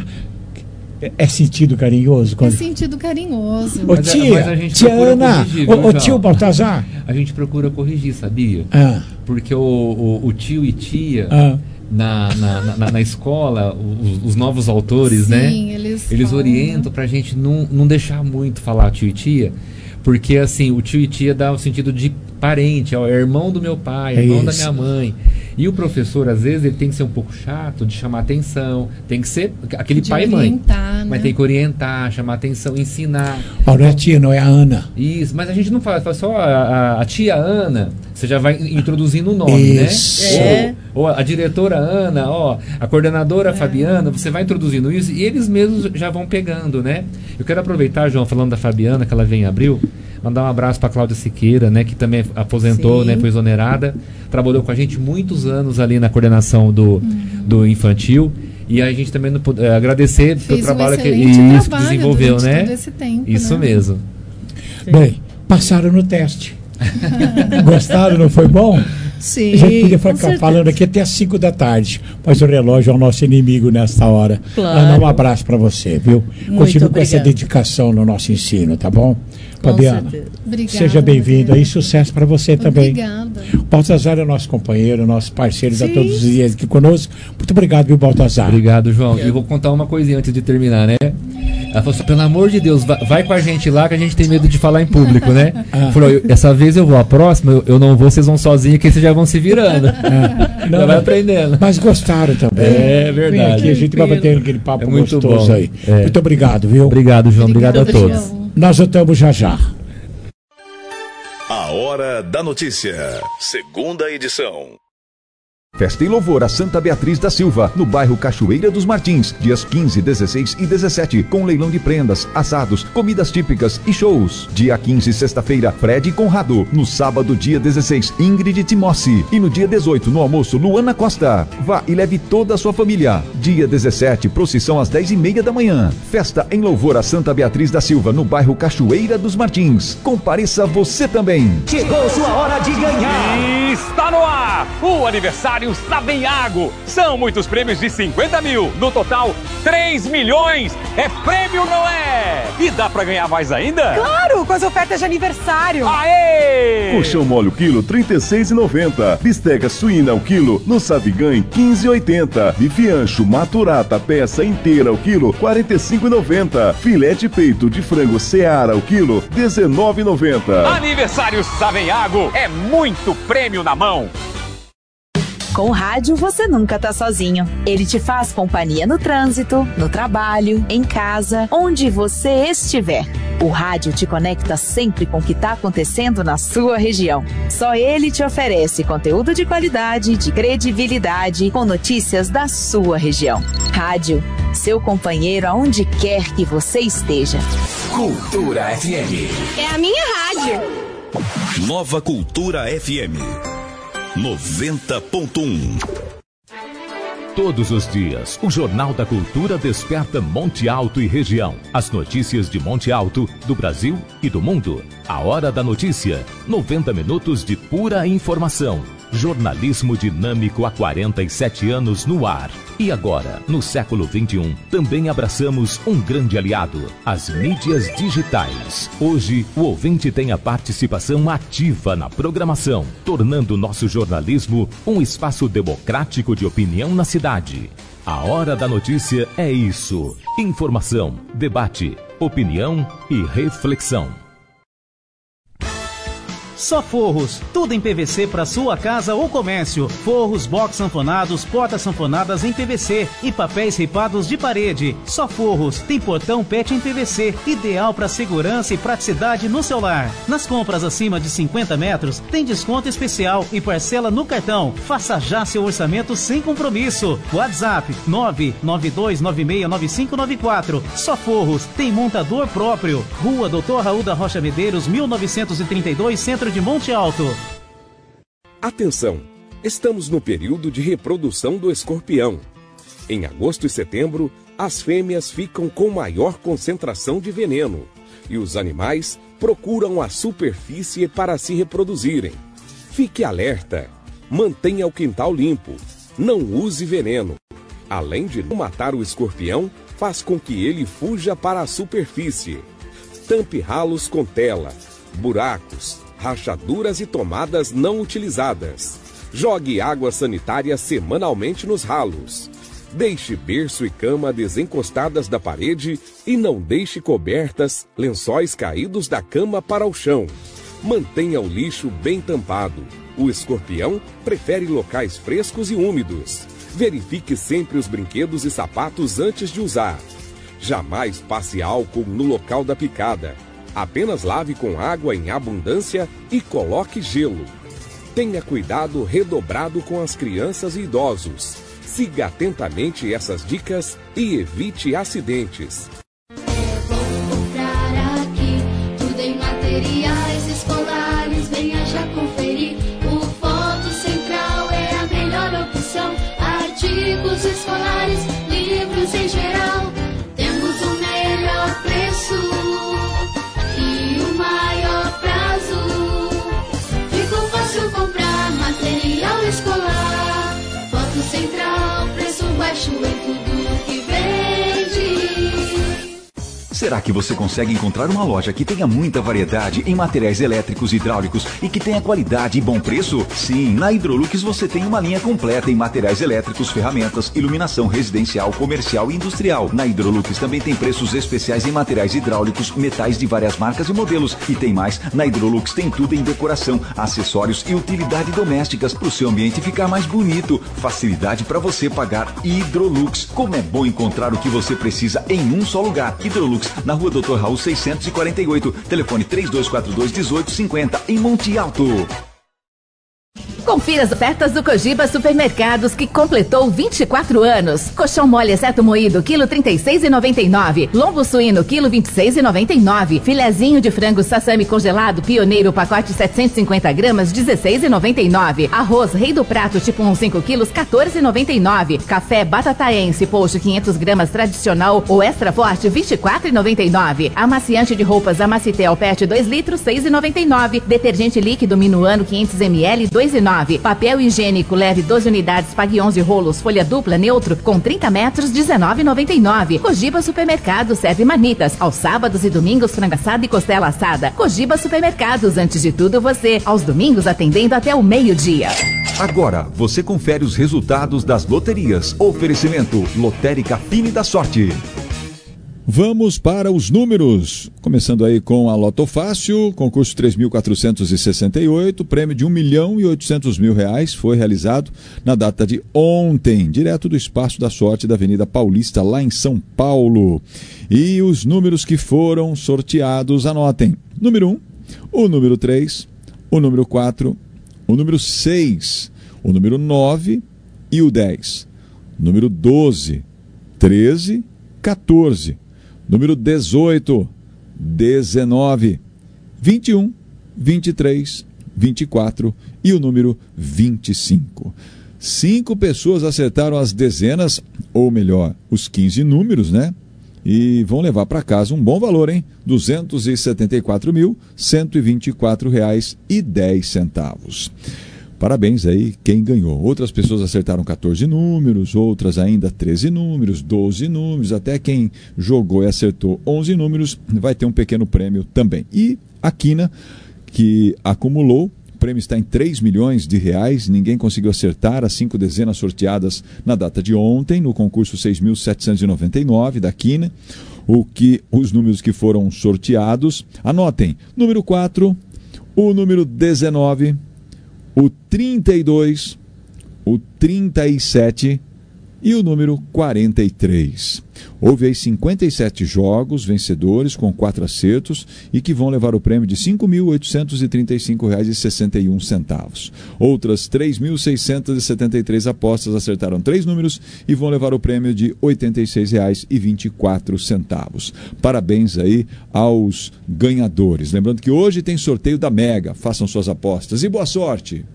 É sentido carinhoso? Quando... É sentido carinhoso. Ô tia, mas a gente tia Ana, corrigir, ô, ô tio Baltazar. A gente procura corrigir, sabia? Ah. Porque o, o, o tio e tia, ah. na, na, na, na escola, os, os novos autores, Sim, né? Eles, eles falam, orientam pra gente não, não deixar muito falar tio e tia, porque assim, o tio e tia dá o sentido de parente, ó, é irmão do meu pai, é irmão isso. da minha mãe. E o professor, às vezes, ele tem que ser um pouco chato, de chamar atenção, tem que ser aquele de pai e mãe. Né? Mas tem que orientar, chamar atenção, ensinar. Oh, não é a tia, não é a Ana. Isso, mas a gente não fala, fala só a, a, a tia Ana, você já vai introduzindo o nome, isso. né? É. Ou, ou a diretora Ana, ó, a coordenadora é. Fabiana, você vai introduzindo isso e eles mesmos já vão pegando, né? Eu quero aproveitar, João, falando da Fabiana, que ela vem em abril, mandar um abraço para Cláudia Siqueira, né, que também aposentou, Sim. né, foi exonerada, trabalhou com a gente muitos anos ali na coordenação do, uhum. do infantil, e a gente também não pode, é, agradecer pelo trabalho que isso trabalho desenvolveu, né? Todo esse tempo, isso né? mesmo. Sim. Bem, passaram no teste. Gostaram, não foi bom? Sim. A gente podia ficar falando aqui até às cinco da tarde, mas o relógio é o nosso inimigo nesta hora. Claro. Ana, um abraço para você, viu? Muito Continue obrigada. com essa dedicação no nosso ensino, tá bom? Fabiana, seja bem-vindo aí, sucesso para você também. Obrigada. O Baltazar é nosso companheiro, nosso parceiro, está todos os dias aqui conosco. Muito obrigado, viu, Baltazar? Obrigado, João. E eu vou contar uma coisinha antes de terminar, né? Ela falou assim, pelo amor de Deus, vai, vai com a gente lá que a gente tem medo de falar em público, né? Ah. Falou, essa vez eu vou, a próxima eu, eu não vou, vocês vão sozinhos, que vocês já vão se virando. Ah. Não, já vai aprendendo. Mas gostaram também. É verdade. Aqui a gente vai bater aquele papo é muito gostoso bom. aí. É. Muito obrigado, viu? Obrigado, João. Obrigado, obrigado a todos. João. Nós voltamos já já. A Hora da Notícia, segunda edição. Festa em louvor a Santa Beatriz da Silva, no bairro Cachoeira dos Martins, dias quinze, dezesseis e dezessete, com leilão de prendas, assados, comidas típicas e shows. Dia quinze, sexta-feira, Fred e Conrado. No sábado, dia dezesseis, Ingrid Timossi. E no dia dezoito, no almoço, Luana Costa. Vá e leve toda a sua família. Dia dezessete, procissão às dez e meia da manhã. Festa em louvor a Santa Beatriz da Silva, no bairro Cachoeira dos Martins. Compareça você também. Chegou sua hora de ganhar. E está no ar o aniversário Savenhago. São muitos prêmios de cinquenta mil. No total, três milhões. É prêmio, não é? E dá pra ganhar mais ainda? Claro, com as ofertas de aniversário. Aê! Colchão mole o quilo, trinta e seis reais e noventa centavos. Bisteca suína o quilo, no Savigan, quinze reais e oitenta centavos. Bife ancho maturata, peça inteira o quilo, quarenta e cinco reais e noventa centavos. Filete peito de frango Seara o quilo, dezenove reais e noventa centavos. Aniversário Savenhago. É muito prêmio na mão. Com o rádio, você nunca tá sozinho. Ele te faz companhia no trânsito, no trabalho, em casa, onde você estiver. O rádio te conecta sempre com o que tá acontecendo na sua região. Só ele te oferece conteúdo de qualidade, de credibilidade, com notícias da sua região. Rádio, seu companheiro aonde quer que você esteja. Cultura F M. É a minha rádio. Nova Cultura F M. noventa ponto um. Todos os dias, o Jornal da Cultura desperta Monte Alto e região. As notícias de Monte Alto, do Brasil e do mundo. A Hora da Notícia. noventa minutos de pura informação. Jornalismo dinâmico há quarenta e sete anos no ar. E agora, no século vinte e um, também abraçamos um grande aliado, as mídias digitais. Hoje, o ouvinte tem a participação ativa na programação, tornando nosso jornalismo um espaço democrático de opinião na cidade. A Hora da Notícia é isso: informação, debate, opinião e reflexão. Só Forros, tudo em P V C para sua casa ou comércio. Forros, box sanfonados, portas sanfonadas em P V C e papéis ripados de parede. Só Forros, tem portão pet em P V C, ideal para segurança e praticidade no celular. Nas compras acima de cinquenta metros, tem desconto especial e parcela no cartão. Faça já seu orçamento sem compromisso. WhatsApp nove nove dois nove seis nove cinco nove quatro. Só Forros, tem montador próprio. Rua doutor Raul da Rocha Medeiros, mil novecentos e trinta e dois, Centro de Monte Alto. Atenção! Estamos no período de reprodução do escorpião. Em agosto e setembro, as fêmeas ficam com maior concentração de veneno e os animais procuram a superfície para se reproduzirem. Fique alerta! Mantenha o quintal limpo. Não use veneno. Além de não matar o escorpião, faz com que ele fuja para a superfície. Tampe ralos com tela, buracos, rachaduras e tomadas não utilizadas. Jogue água sanitária semanalmente nos ralos. Deixe berço e cama desencostadas da parede e não deixe cobertas, lençóis caídos da cama para o chão. Mantenha o lixo bem tampado. O escorpião prefere locais frescos e úmidos. Verifique sempre os brinquedos e sapatos antes de usar. Jamais passe álcool no local da picada. Apenas lave com água em abundância e coloque gelo. Tenha cuidado redobrado com as crianças e idosos. Siga atentamente essas dicas e evite acidentes. Comprar aqui, tudo em materiais escolares, venha já conferir. O Foto Central é a melhor opção. Artigos escolares, livros em geral. Temos o melhor preço e o maior prazo. Ficou fácil comprar material escolar. Foto Central, preço baixo em tudo que vende. Será que você consegue encontrar uma loja que tenha muita variedade em materiais elétricos e hidráulicos e que tenha qualidade e bom preço? Sim, na Hidrolux você tem uma linha completa em materiais elétricos, ferramentas, iluminação residencial, comercial e industrial. Na Hidrolux também tem preços especiais em materiais hidráulicos, metais de várias marcas e modelos. E tem mais, na Hidrolux tem tudo em decoração, acessórios e utilidade domésticas para o seu ambiente ficar mais bonito. Facilidade para você pagar Hidrolux. Como é bom encontrar o que você precisa em um só lugar. Hidrolux, na rua doutor Raul seiscentos e quarenta e oito, telefone três dois quatro dois, um oito cinco zero, em Monte Alto. Confira as ofertas do Cogiba Supermercados, que completou vinte e quatro anos. Colchão mole exceto moído, quilo trinta e seis reais e noventa e nove centavos. Lombo suíno, quilo vinte e seis reais e noventa e nove centavos. Filezinho de frango sassami congelado, pioneiro, pacote setecentos e cinquenta gramas, dezesseis reais e noventa e nove centavos. Arroz Rei do Prato, tipo um cinco quilos, quatorze reais e noventa e nove centavos. Café Batataense, post quinhentas gramas tradicional ou extra forte, vinte e quatro reais e noventa e nove centavos. Amaciante de roupas Amacitel Pet dois litros, seis reais e noventa e nove centavos. Detergente líquido Minuano quinhentos mililitros, dois reais e nove centavos. Papel higiênico leve doze unidades, pague onze rolos, folha dupla neutro com trinta metros, dezenove reais e noventa e nove centavos. Cogiba Supermercados serve marmitas. Aos sábados e domingos, frango assado e costela assada. Cogiba Supermercados, antes de tudo você. Aos domingos, atendendo até o meio-dia. Agora, você confere os resultados das loterias. Oferecimento Lotérica Fine da Sorte. Vamos para os números. Começando aí com a Loto Fácil, concurso três mil quatrocentos e sessenta e oito, prêmio de um milhão e oitocentos mil reais, foi realizado na data de ontem, direto do Espaço da Sorte da Avenida Paulista, lá em São Paulo. E os números que foram sorteados, anotem. Número um, o número três, o número quatro, o número seis, o número nove e o dez. Número doze, treze, quatorze. Número dezoito, dezenove, vinte e um, vinte e três, vinte e quatro e o número vinte e cinco. Cinco pessoas acertaram as dezenas, ou melhor, os quinze números, né? E vão levar para casa um bom valor, hein? duzentos e setenta e quatro mil, cento e vinte e quatro reais e dez centavos. Parabéns aí quem ganhou. Outras pessoas acertaram quatorze números, outras ainda treze números, doze números, até quem jogou e acertou onze números vai ter um pequeno prêmio também. E a Quina, que acumulou, o prêmio está em três milhões de reais, ninguém conseguiu acertar as cinco dezenas sorteadas na data de ontem, no concurso seis mil setecentos e noventa e nove da Quina. O que, os números que foram sorteados, anotem, número quatro, o número dezenove, o trinta e dois, o trinta e sete e o número quarenta e três. Houve aí cinquenta e sete jogos vencedores com quatro acertos e que vão levar o prêmio de cinco mil oitocentos e trinta e cinco reais e sessenta e um centavos. Outras três mil seiscentos e setenta e três apostas acertaram três números e vão levar o prêmio de oitenta e seis reais e vinte e quatro centavos. Parabéns aí aos ganhadores. Lembrando que hoje tem sorteio da Mega. Façam suas apostas e boa sorte!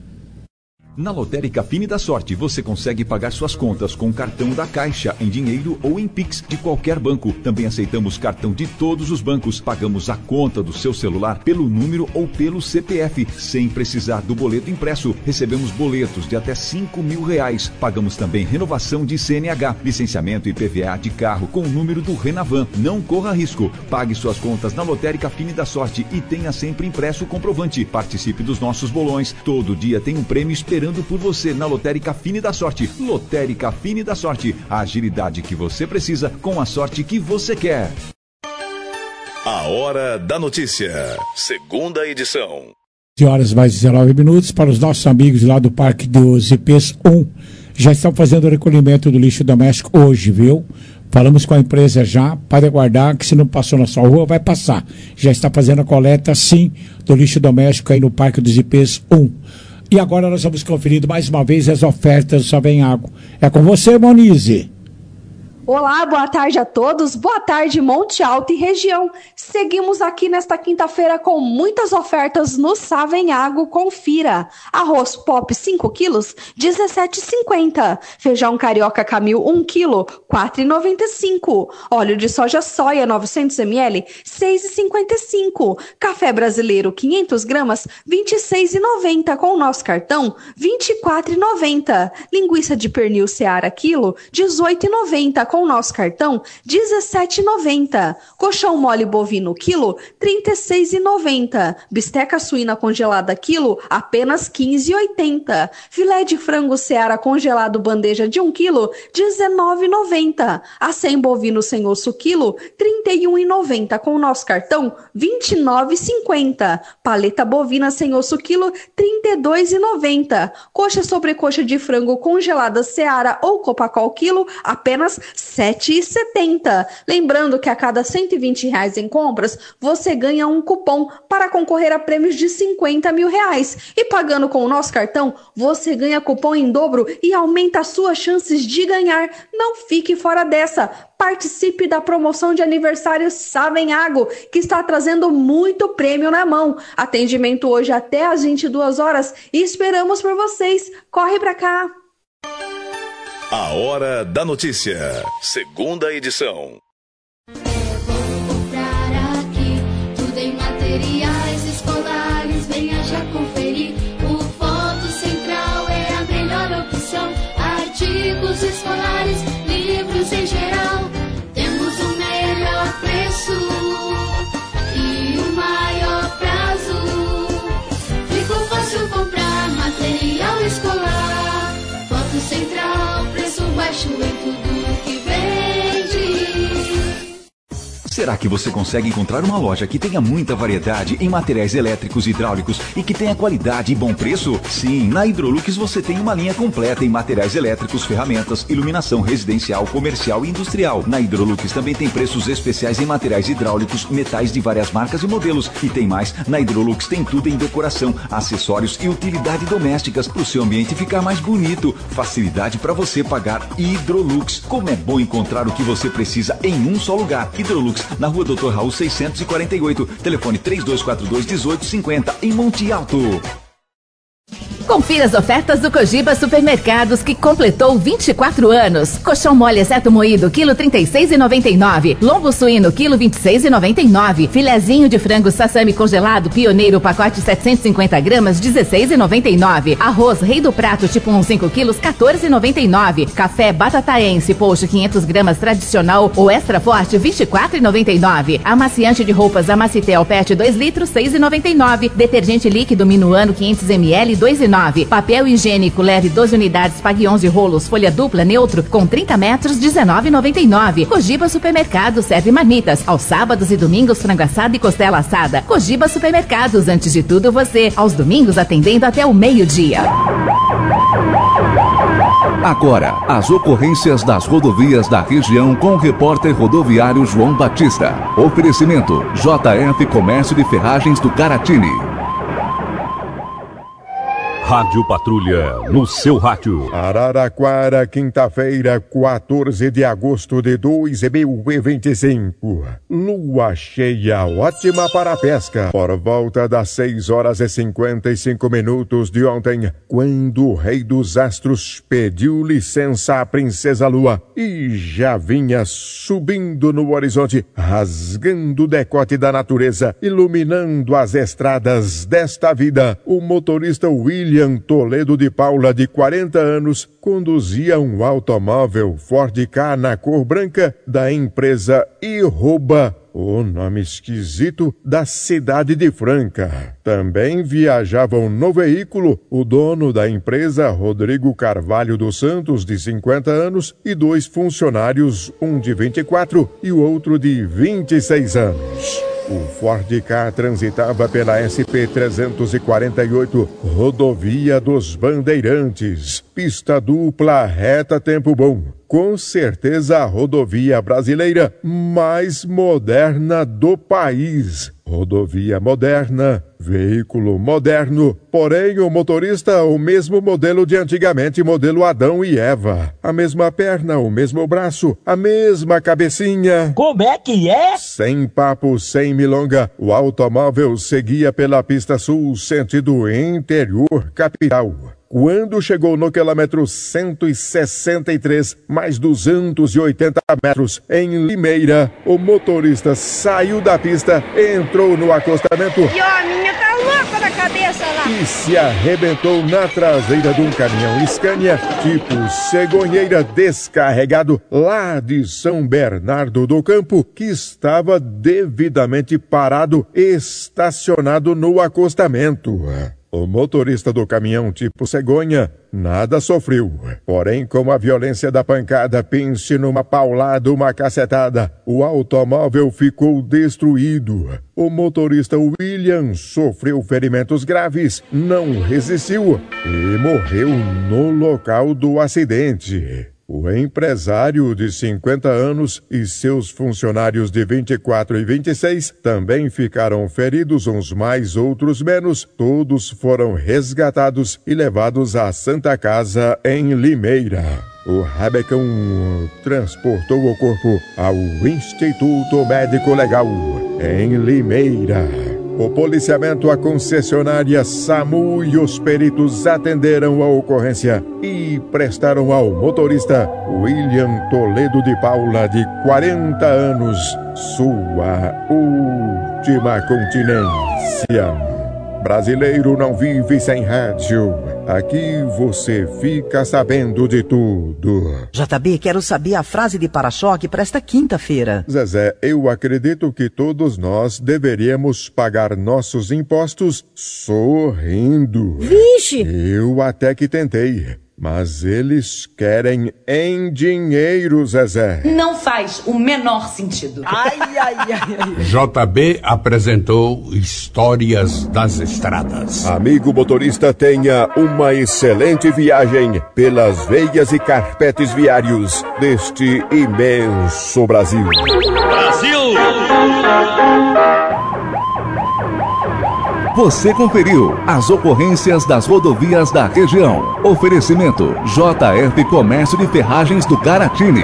Na Lotérica Fine da Sorte, você consegue pagar suas contas com cartão da Caixa, em dinheiro ou em Pix de qualquer banco. Também aceitamos cartão de todos os bancos. Pagamos a conta do seu celular pelo número ou pelo C P F, sem precisar do boleto impresso. Recebemos boletos de até cinco mil reais. Pagamos também renovação de C N H, licenciamento e I P V A de carro com o número do Renavan. Não corra risco. Pague suas contas na Lotérica Fine da Sorte e tenha sempre impresso o comprovante. Participe dos nossos bolões. Todo dia tem um prêmio esperando por você na Lotérica Fine da Sorte. Lotérica Fine da Sorte. A agilidade que você precisa com a sorte que você quer. A Hora da Notícia. Segunda edição. onze horas mais dezenove minutos para os nossos amigos lá do Parque dos I Ps um. Já estão fazendo o recolhimento do lixo doméstico hoje, viu? Falamos com a empresa já, pode aguardar que se não passou na sua rua, vai passar. Já está fazendo a coleta, sim, do lixo doméstico aí no Parque dos I Ps um. E agora nós vamos conferindo mais uma vez as ofertas do Só Vem Água. É com você, Monize. Olá, boa tarde a todos, boa tarde Monte Alto e região. Seguimos aqui nesta quinta-feira com muitas ofertas no Sá Vem Água, confira. Arroz Pop cinco quilos, dezessete reais e cinquenta centavos. Feijão Carioca Camil um quilo, quatro reais e noventa e cinco centavos. Óleo de soja soia novecentos mililitros, seis reais e cinquenta e cinco centavos. Café brasileiro quinhentas gramas, vinte e seis reais e noventa centavos. Com o nosso cartão, vinte e quatro reais e noventa centavos. Linguiça de pernil Seara quilo, dezoito reais e noventa centavos. Com o nosso cartão, dezessete reais e noventa centavos. Colchão mole bovino quilo, trinta e seis reais e noventa centavos. Bisteca suína congelada quilo, apenas quinze reais e oitenta centavos. Filé de frango Seara congelado bandeja de um quilo, dezenove reais e noventa centavos. Acém bovino sem osso quilo, trinta e um reais e noventa centavos. Com o nosso cartão, vinte e nove reais e cinquenta centavos. Paleta bovina sem osso quilo, trinta e dois reais e noventa centavos. Coxa sobrecoxa de frango congelada Seara ou Copacol quilo, apenas sete reais e setenta centavos. Lembrando que a cada cento e vinte reais em compras, você ganha um cupom para concorrer a prêmios de cinquenta mil reais. E pagando com o nosso cartão, você ganha cupom em dobro e aumenta as suas chances de ganhar. Não fique fora dessa. Participe da promoção de aniversário Sá Vem Água, que está trazendo muito prêmio na mão. Atendimento hoje até às vinte e duas horas e esperamos por vocês. Corre pra cá! A Hora da Notícia, segunda edição. Comprar aqui, tudo em materiais escolares, venha já conferir. O Foto Central é a melhor opção. Artigos escolares, livros em geral. Temos o melhor preço e o maior prazo. Ficou fácil comprar material escolar. Foto Central, preço baixo em tudo que vende. Será que você consegue encontrar uma loja que tenha muita variedade em materiais elétricos e hidráulicos e que tenha qualidade e bom preço? Sim, na Hidrolux você tem uma linha completa em materiais elétricos, ferramentas, iluminação residencial, comercial e industrial. Na Hidrolux também tem preços especiais em materiais hidráulicos, metais de várias marcas e modelos. E tem mais, na Hidrolux tem tudo em decoração, acessórios e utilidade domésticas para o seu ambiente ficar mais bonito. Facilidade para você pagar. Hidrolux. Como é bom encontrar o que você precisa em um só lugar. Hidrolux, na rua doutor Raul seiscentos e quarenta e oito, telefone três dois quatro dois, um oito cinco zero, em Monte Alto. Confira as ofertas do Cogiba Supermercados, que completou vinte e quatro anos. Colchão mole exceto moído, quilo trinta e seis reais e noventa e nove centavos. Lombo suíno, quilo vinte e seis reais e noventa e nove centavos. Filezinho de frango sassami congelado, pioneiro, pacote setecentos e cinquenta gramas, dezesseis reais e noventa e nove centavos. Arroz rei do prato, tipo um cinco quilos, quatorze reais e noventa e nove centavos. Café batataense, post quinhentas gramas tradicional ou extra forte, vinte e quatro reais e noventa e nove centavos. Amaciante de roupas Amacitel Pet dois litros, seis reais e noventa e nove centavos. Detergente líquido Minuano quinhentos mililitros, dois reais e nove centavos. nove. Papel higiênico leve doze unidades, pague onze rolos, folha dupla neutro com trinta metros, dezenove e noventa e nove. Cogiba Supermercado serve marmitas. Aos sábados e domingos, frango assado e costela assada. Cogiba Supermercados, antes de tudo você. Aos domingos atendendo até o meio-dia. Agora, as ocorrências das rodovias da região com o repórter rodoviário João Batista. Oferecimento J F Comércio de Ferragens do Caratini. Rádio Patrulha, no seu rádio. Araraquara, quinta-feira, quatorze de agosto de dois mil e vinte e cinco. Lua cheia, ótima para a pesca. Por volta das seis horas e cinquenta e cinco minutos de ontem, quando o Rei dos Astros pediu licença à Princesa Lua e já vinha subindo no horizonte, rasgando o decote da natureza, iluminando as estradas desta vida, o motorista William William Toledo de Paula, de quarenta anos, conduzia um automóvel Ford Ka na cor branca da empresa Iroba, o nome esquisito da cidade de Franca. Também viajavam no veículo o dono da empresa, Rodrigo Carvalho dos Santos, de cinquenta anos, e dois funcionários, um de vinte e quatro e o outro de vinte e seis anos. O Ford Ka transitava pela S P trezentos e quarenta e oito, rodovia dos Bandeirantes, pista dupla, reta, tempo bom. Com certeza a rodovia brasileira mais moderna do país. Rodovia moderna, veículo moderno, porém o motorista o mesmo modelo de antigamente, modelo Adão e Eva. A mesma perna, o mesmo braço, a mesma cabecinha. Como é que é? Sem papo, sem milonga, o automóvel seguia pela pista sul, sentido interior capital. Quando chegou no quilômetro cento e sessenta e três, mais duzentos e oitenta metros, em Limeira, o motorista saiu da pista, entrou no acostamento E ó, a minha tá louca da cabeça lá. e se arrebentou na traseira de um caminhão Scania tipo cegonheira descarregado lá de São Bernardo do Campo, que estava devidamente parado, estacionado no acostamento. O motorista do caminhão tipo cegonha nada sofreu. Porém, com a violência da pancada, pense numa paulada, uma cacetada, o automóvel ficou destruído. O motorista William sofreu ferimentos graves, não resistiu e morreu no local do acidente. O empresário de cinquenta anos e seus funcionários de vinte e quatro e vinte e seis também ficaram feridos, uns mais, outros menos. Todos foram resgatados e levados à Santa Casa em Limeira. O Rabecão transportou o corpo ao Instituto Médico Legal em Limeira. O policiamento, a concessionária SAMU e os peritos atenderam a ocorrência e prestaram ao motorista William Toledo de Paula, de quarenta anos, sua última continência. Brasileiro não vive sem rádio. Aqui você fica sabendo de tudo. J B, quero saber a frase de para-choque para esta quinta-feira. Zezé, eu acredito que todos nós deveríamos pagar nossos impostos sorrindo. Vixe! Eu até que tentei, mas eles querem em dinheiro, Zezé. Não faz o menor sentido. Ai, ai, ai, ai. J B apresentou Histórias das Estradas. Amigo motorista, tenha uma excelente viagem pelas veias e carpetes viários deste imenso Brasil. Brasil! Você conferiu as ocorrências das rodovias da região. Oferecimento J F Comércio de Ferragens do Caratini.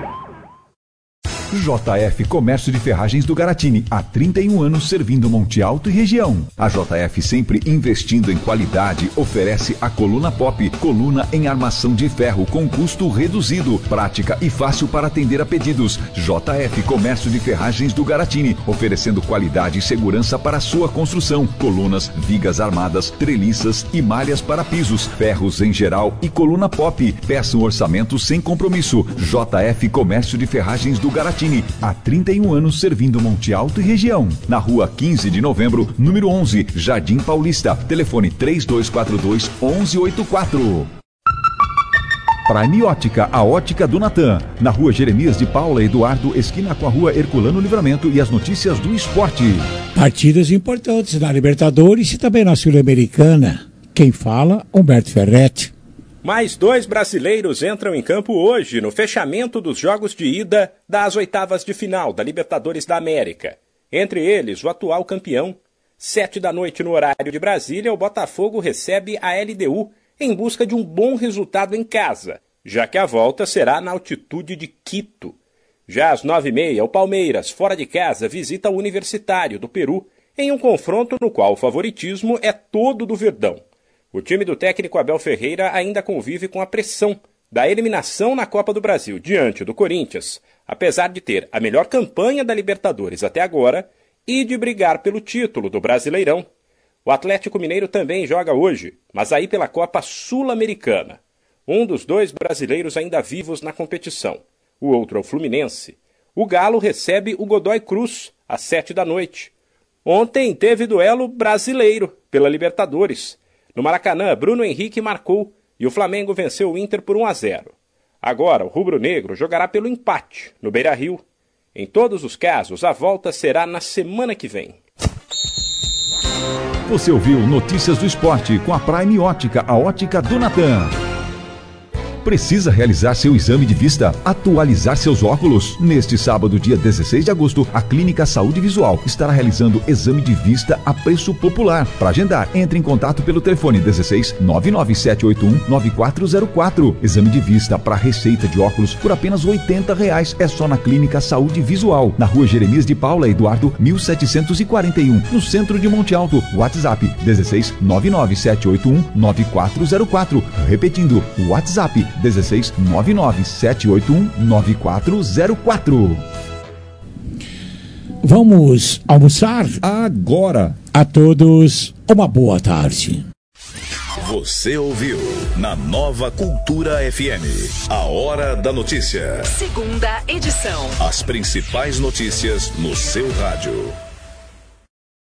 J F Comércio de Ferragens do Garatini, há trinta e um anos servindo Monte Alto e região. A J F, sempre investindo em qualidade, oferece a coluna pop, coluna em armação de ferro com custo reduzido, prática e fácil para atender a pedidos. J F Comércio de Ferragens do Garatini, oferecendo qualidade e segurança para sua construção. Colunas, vigas armadas, treliças e malhas para pisos, ferros em geral e coluna pop. Peça um orçamento sem compromisso. J F Comércio de Ferragens do Garatini. Martini, há trinta e um anos servindo Monte Alto e região. Na rua quinze de novembro, número onze, Jardim Paulista. Telefone três dois quatro dois, onze oitenta e quatro. Prime Ótica, a ótica do Natan. Na rua Jeremias de Paula Eduardo, esquina com a rua Herculano Livramento, e as notícias do esporte. Partidas importantes na Libertadores e também na Sul-Americana. Quem fala, Humberto Ferretti. Mais dois brasileiros entram em campo hoje no fechamento dos jogos de ida das oitavas de final da Libertadores da América. Entre eles, o atual campeão. Sete da noite no horário de Brasília, o Botafogo recebe a L D U em busca de um bom resultado em casa, já que a volta será na altitude de Quito. Já às nove e meia, o Palmeiras, fora de casa, visita o Universitário do Peru em um confronto no qual o favoritismo é todo do Verdão. O time do técnico Abel Ferreira ainda convive com a pressão da eliminação na Copa do Brasil diante do Corinthians, apesar de ter a melhor campanha da Libertadores até agora e de brigar pelo título do Brasileirão. O Atlético Mineiro também joga hoje, mas aí pela Copa Sul-Americana. Um dos dois brasileiros ainda vivos na competição. O outro é o Fluminense. O Galo recebe o Godoy Cruz às sete da noite. Ontem teve duelo brasileiro pela Libertadores. No Maracanã, Bruno Henrique marcou e o Flamengo venceu o Inter por um a zero. Agora, o rubro-negro jogará pelo empate no Beira-Rio. Em todos os casos, a volta será na semana que vem. Você ouviu Notícias do Esporte com a Prime Ótica, a ótica do Natan. Precisa realizar seu exame de vista? Atualizar seus óculos? Neste sábado, dia dezesseis de agosto, a Clínica Saúde Visual estará realizando exame de vista a preço popular. Para agendar, entre em contato pelo telefone dezesseis, nove nove sete oito um, nove quatro zero quatro. Exame de vista para receita de óculos por apenas oitenta reais. É só na Clínica Saúde Visual, na rua Jeremias de Paula Eduardo, mil setecentos e quarenta e um, no centro de Monte Alto. WhatsApp dezesseis, nove nove sete oito um, nove quatro zero quatro. Repetindo, WhatsApp dezesseis, nove nove sete oito um, nove quatro zero quatro. Vamos almoçar? Agora. A todos, uma boa tarde. Você ouviu na Nova Cultura F M, a Hora da Notícia. Segunda edição. As principais notícias no seu rádio.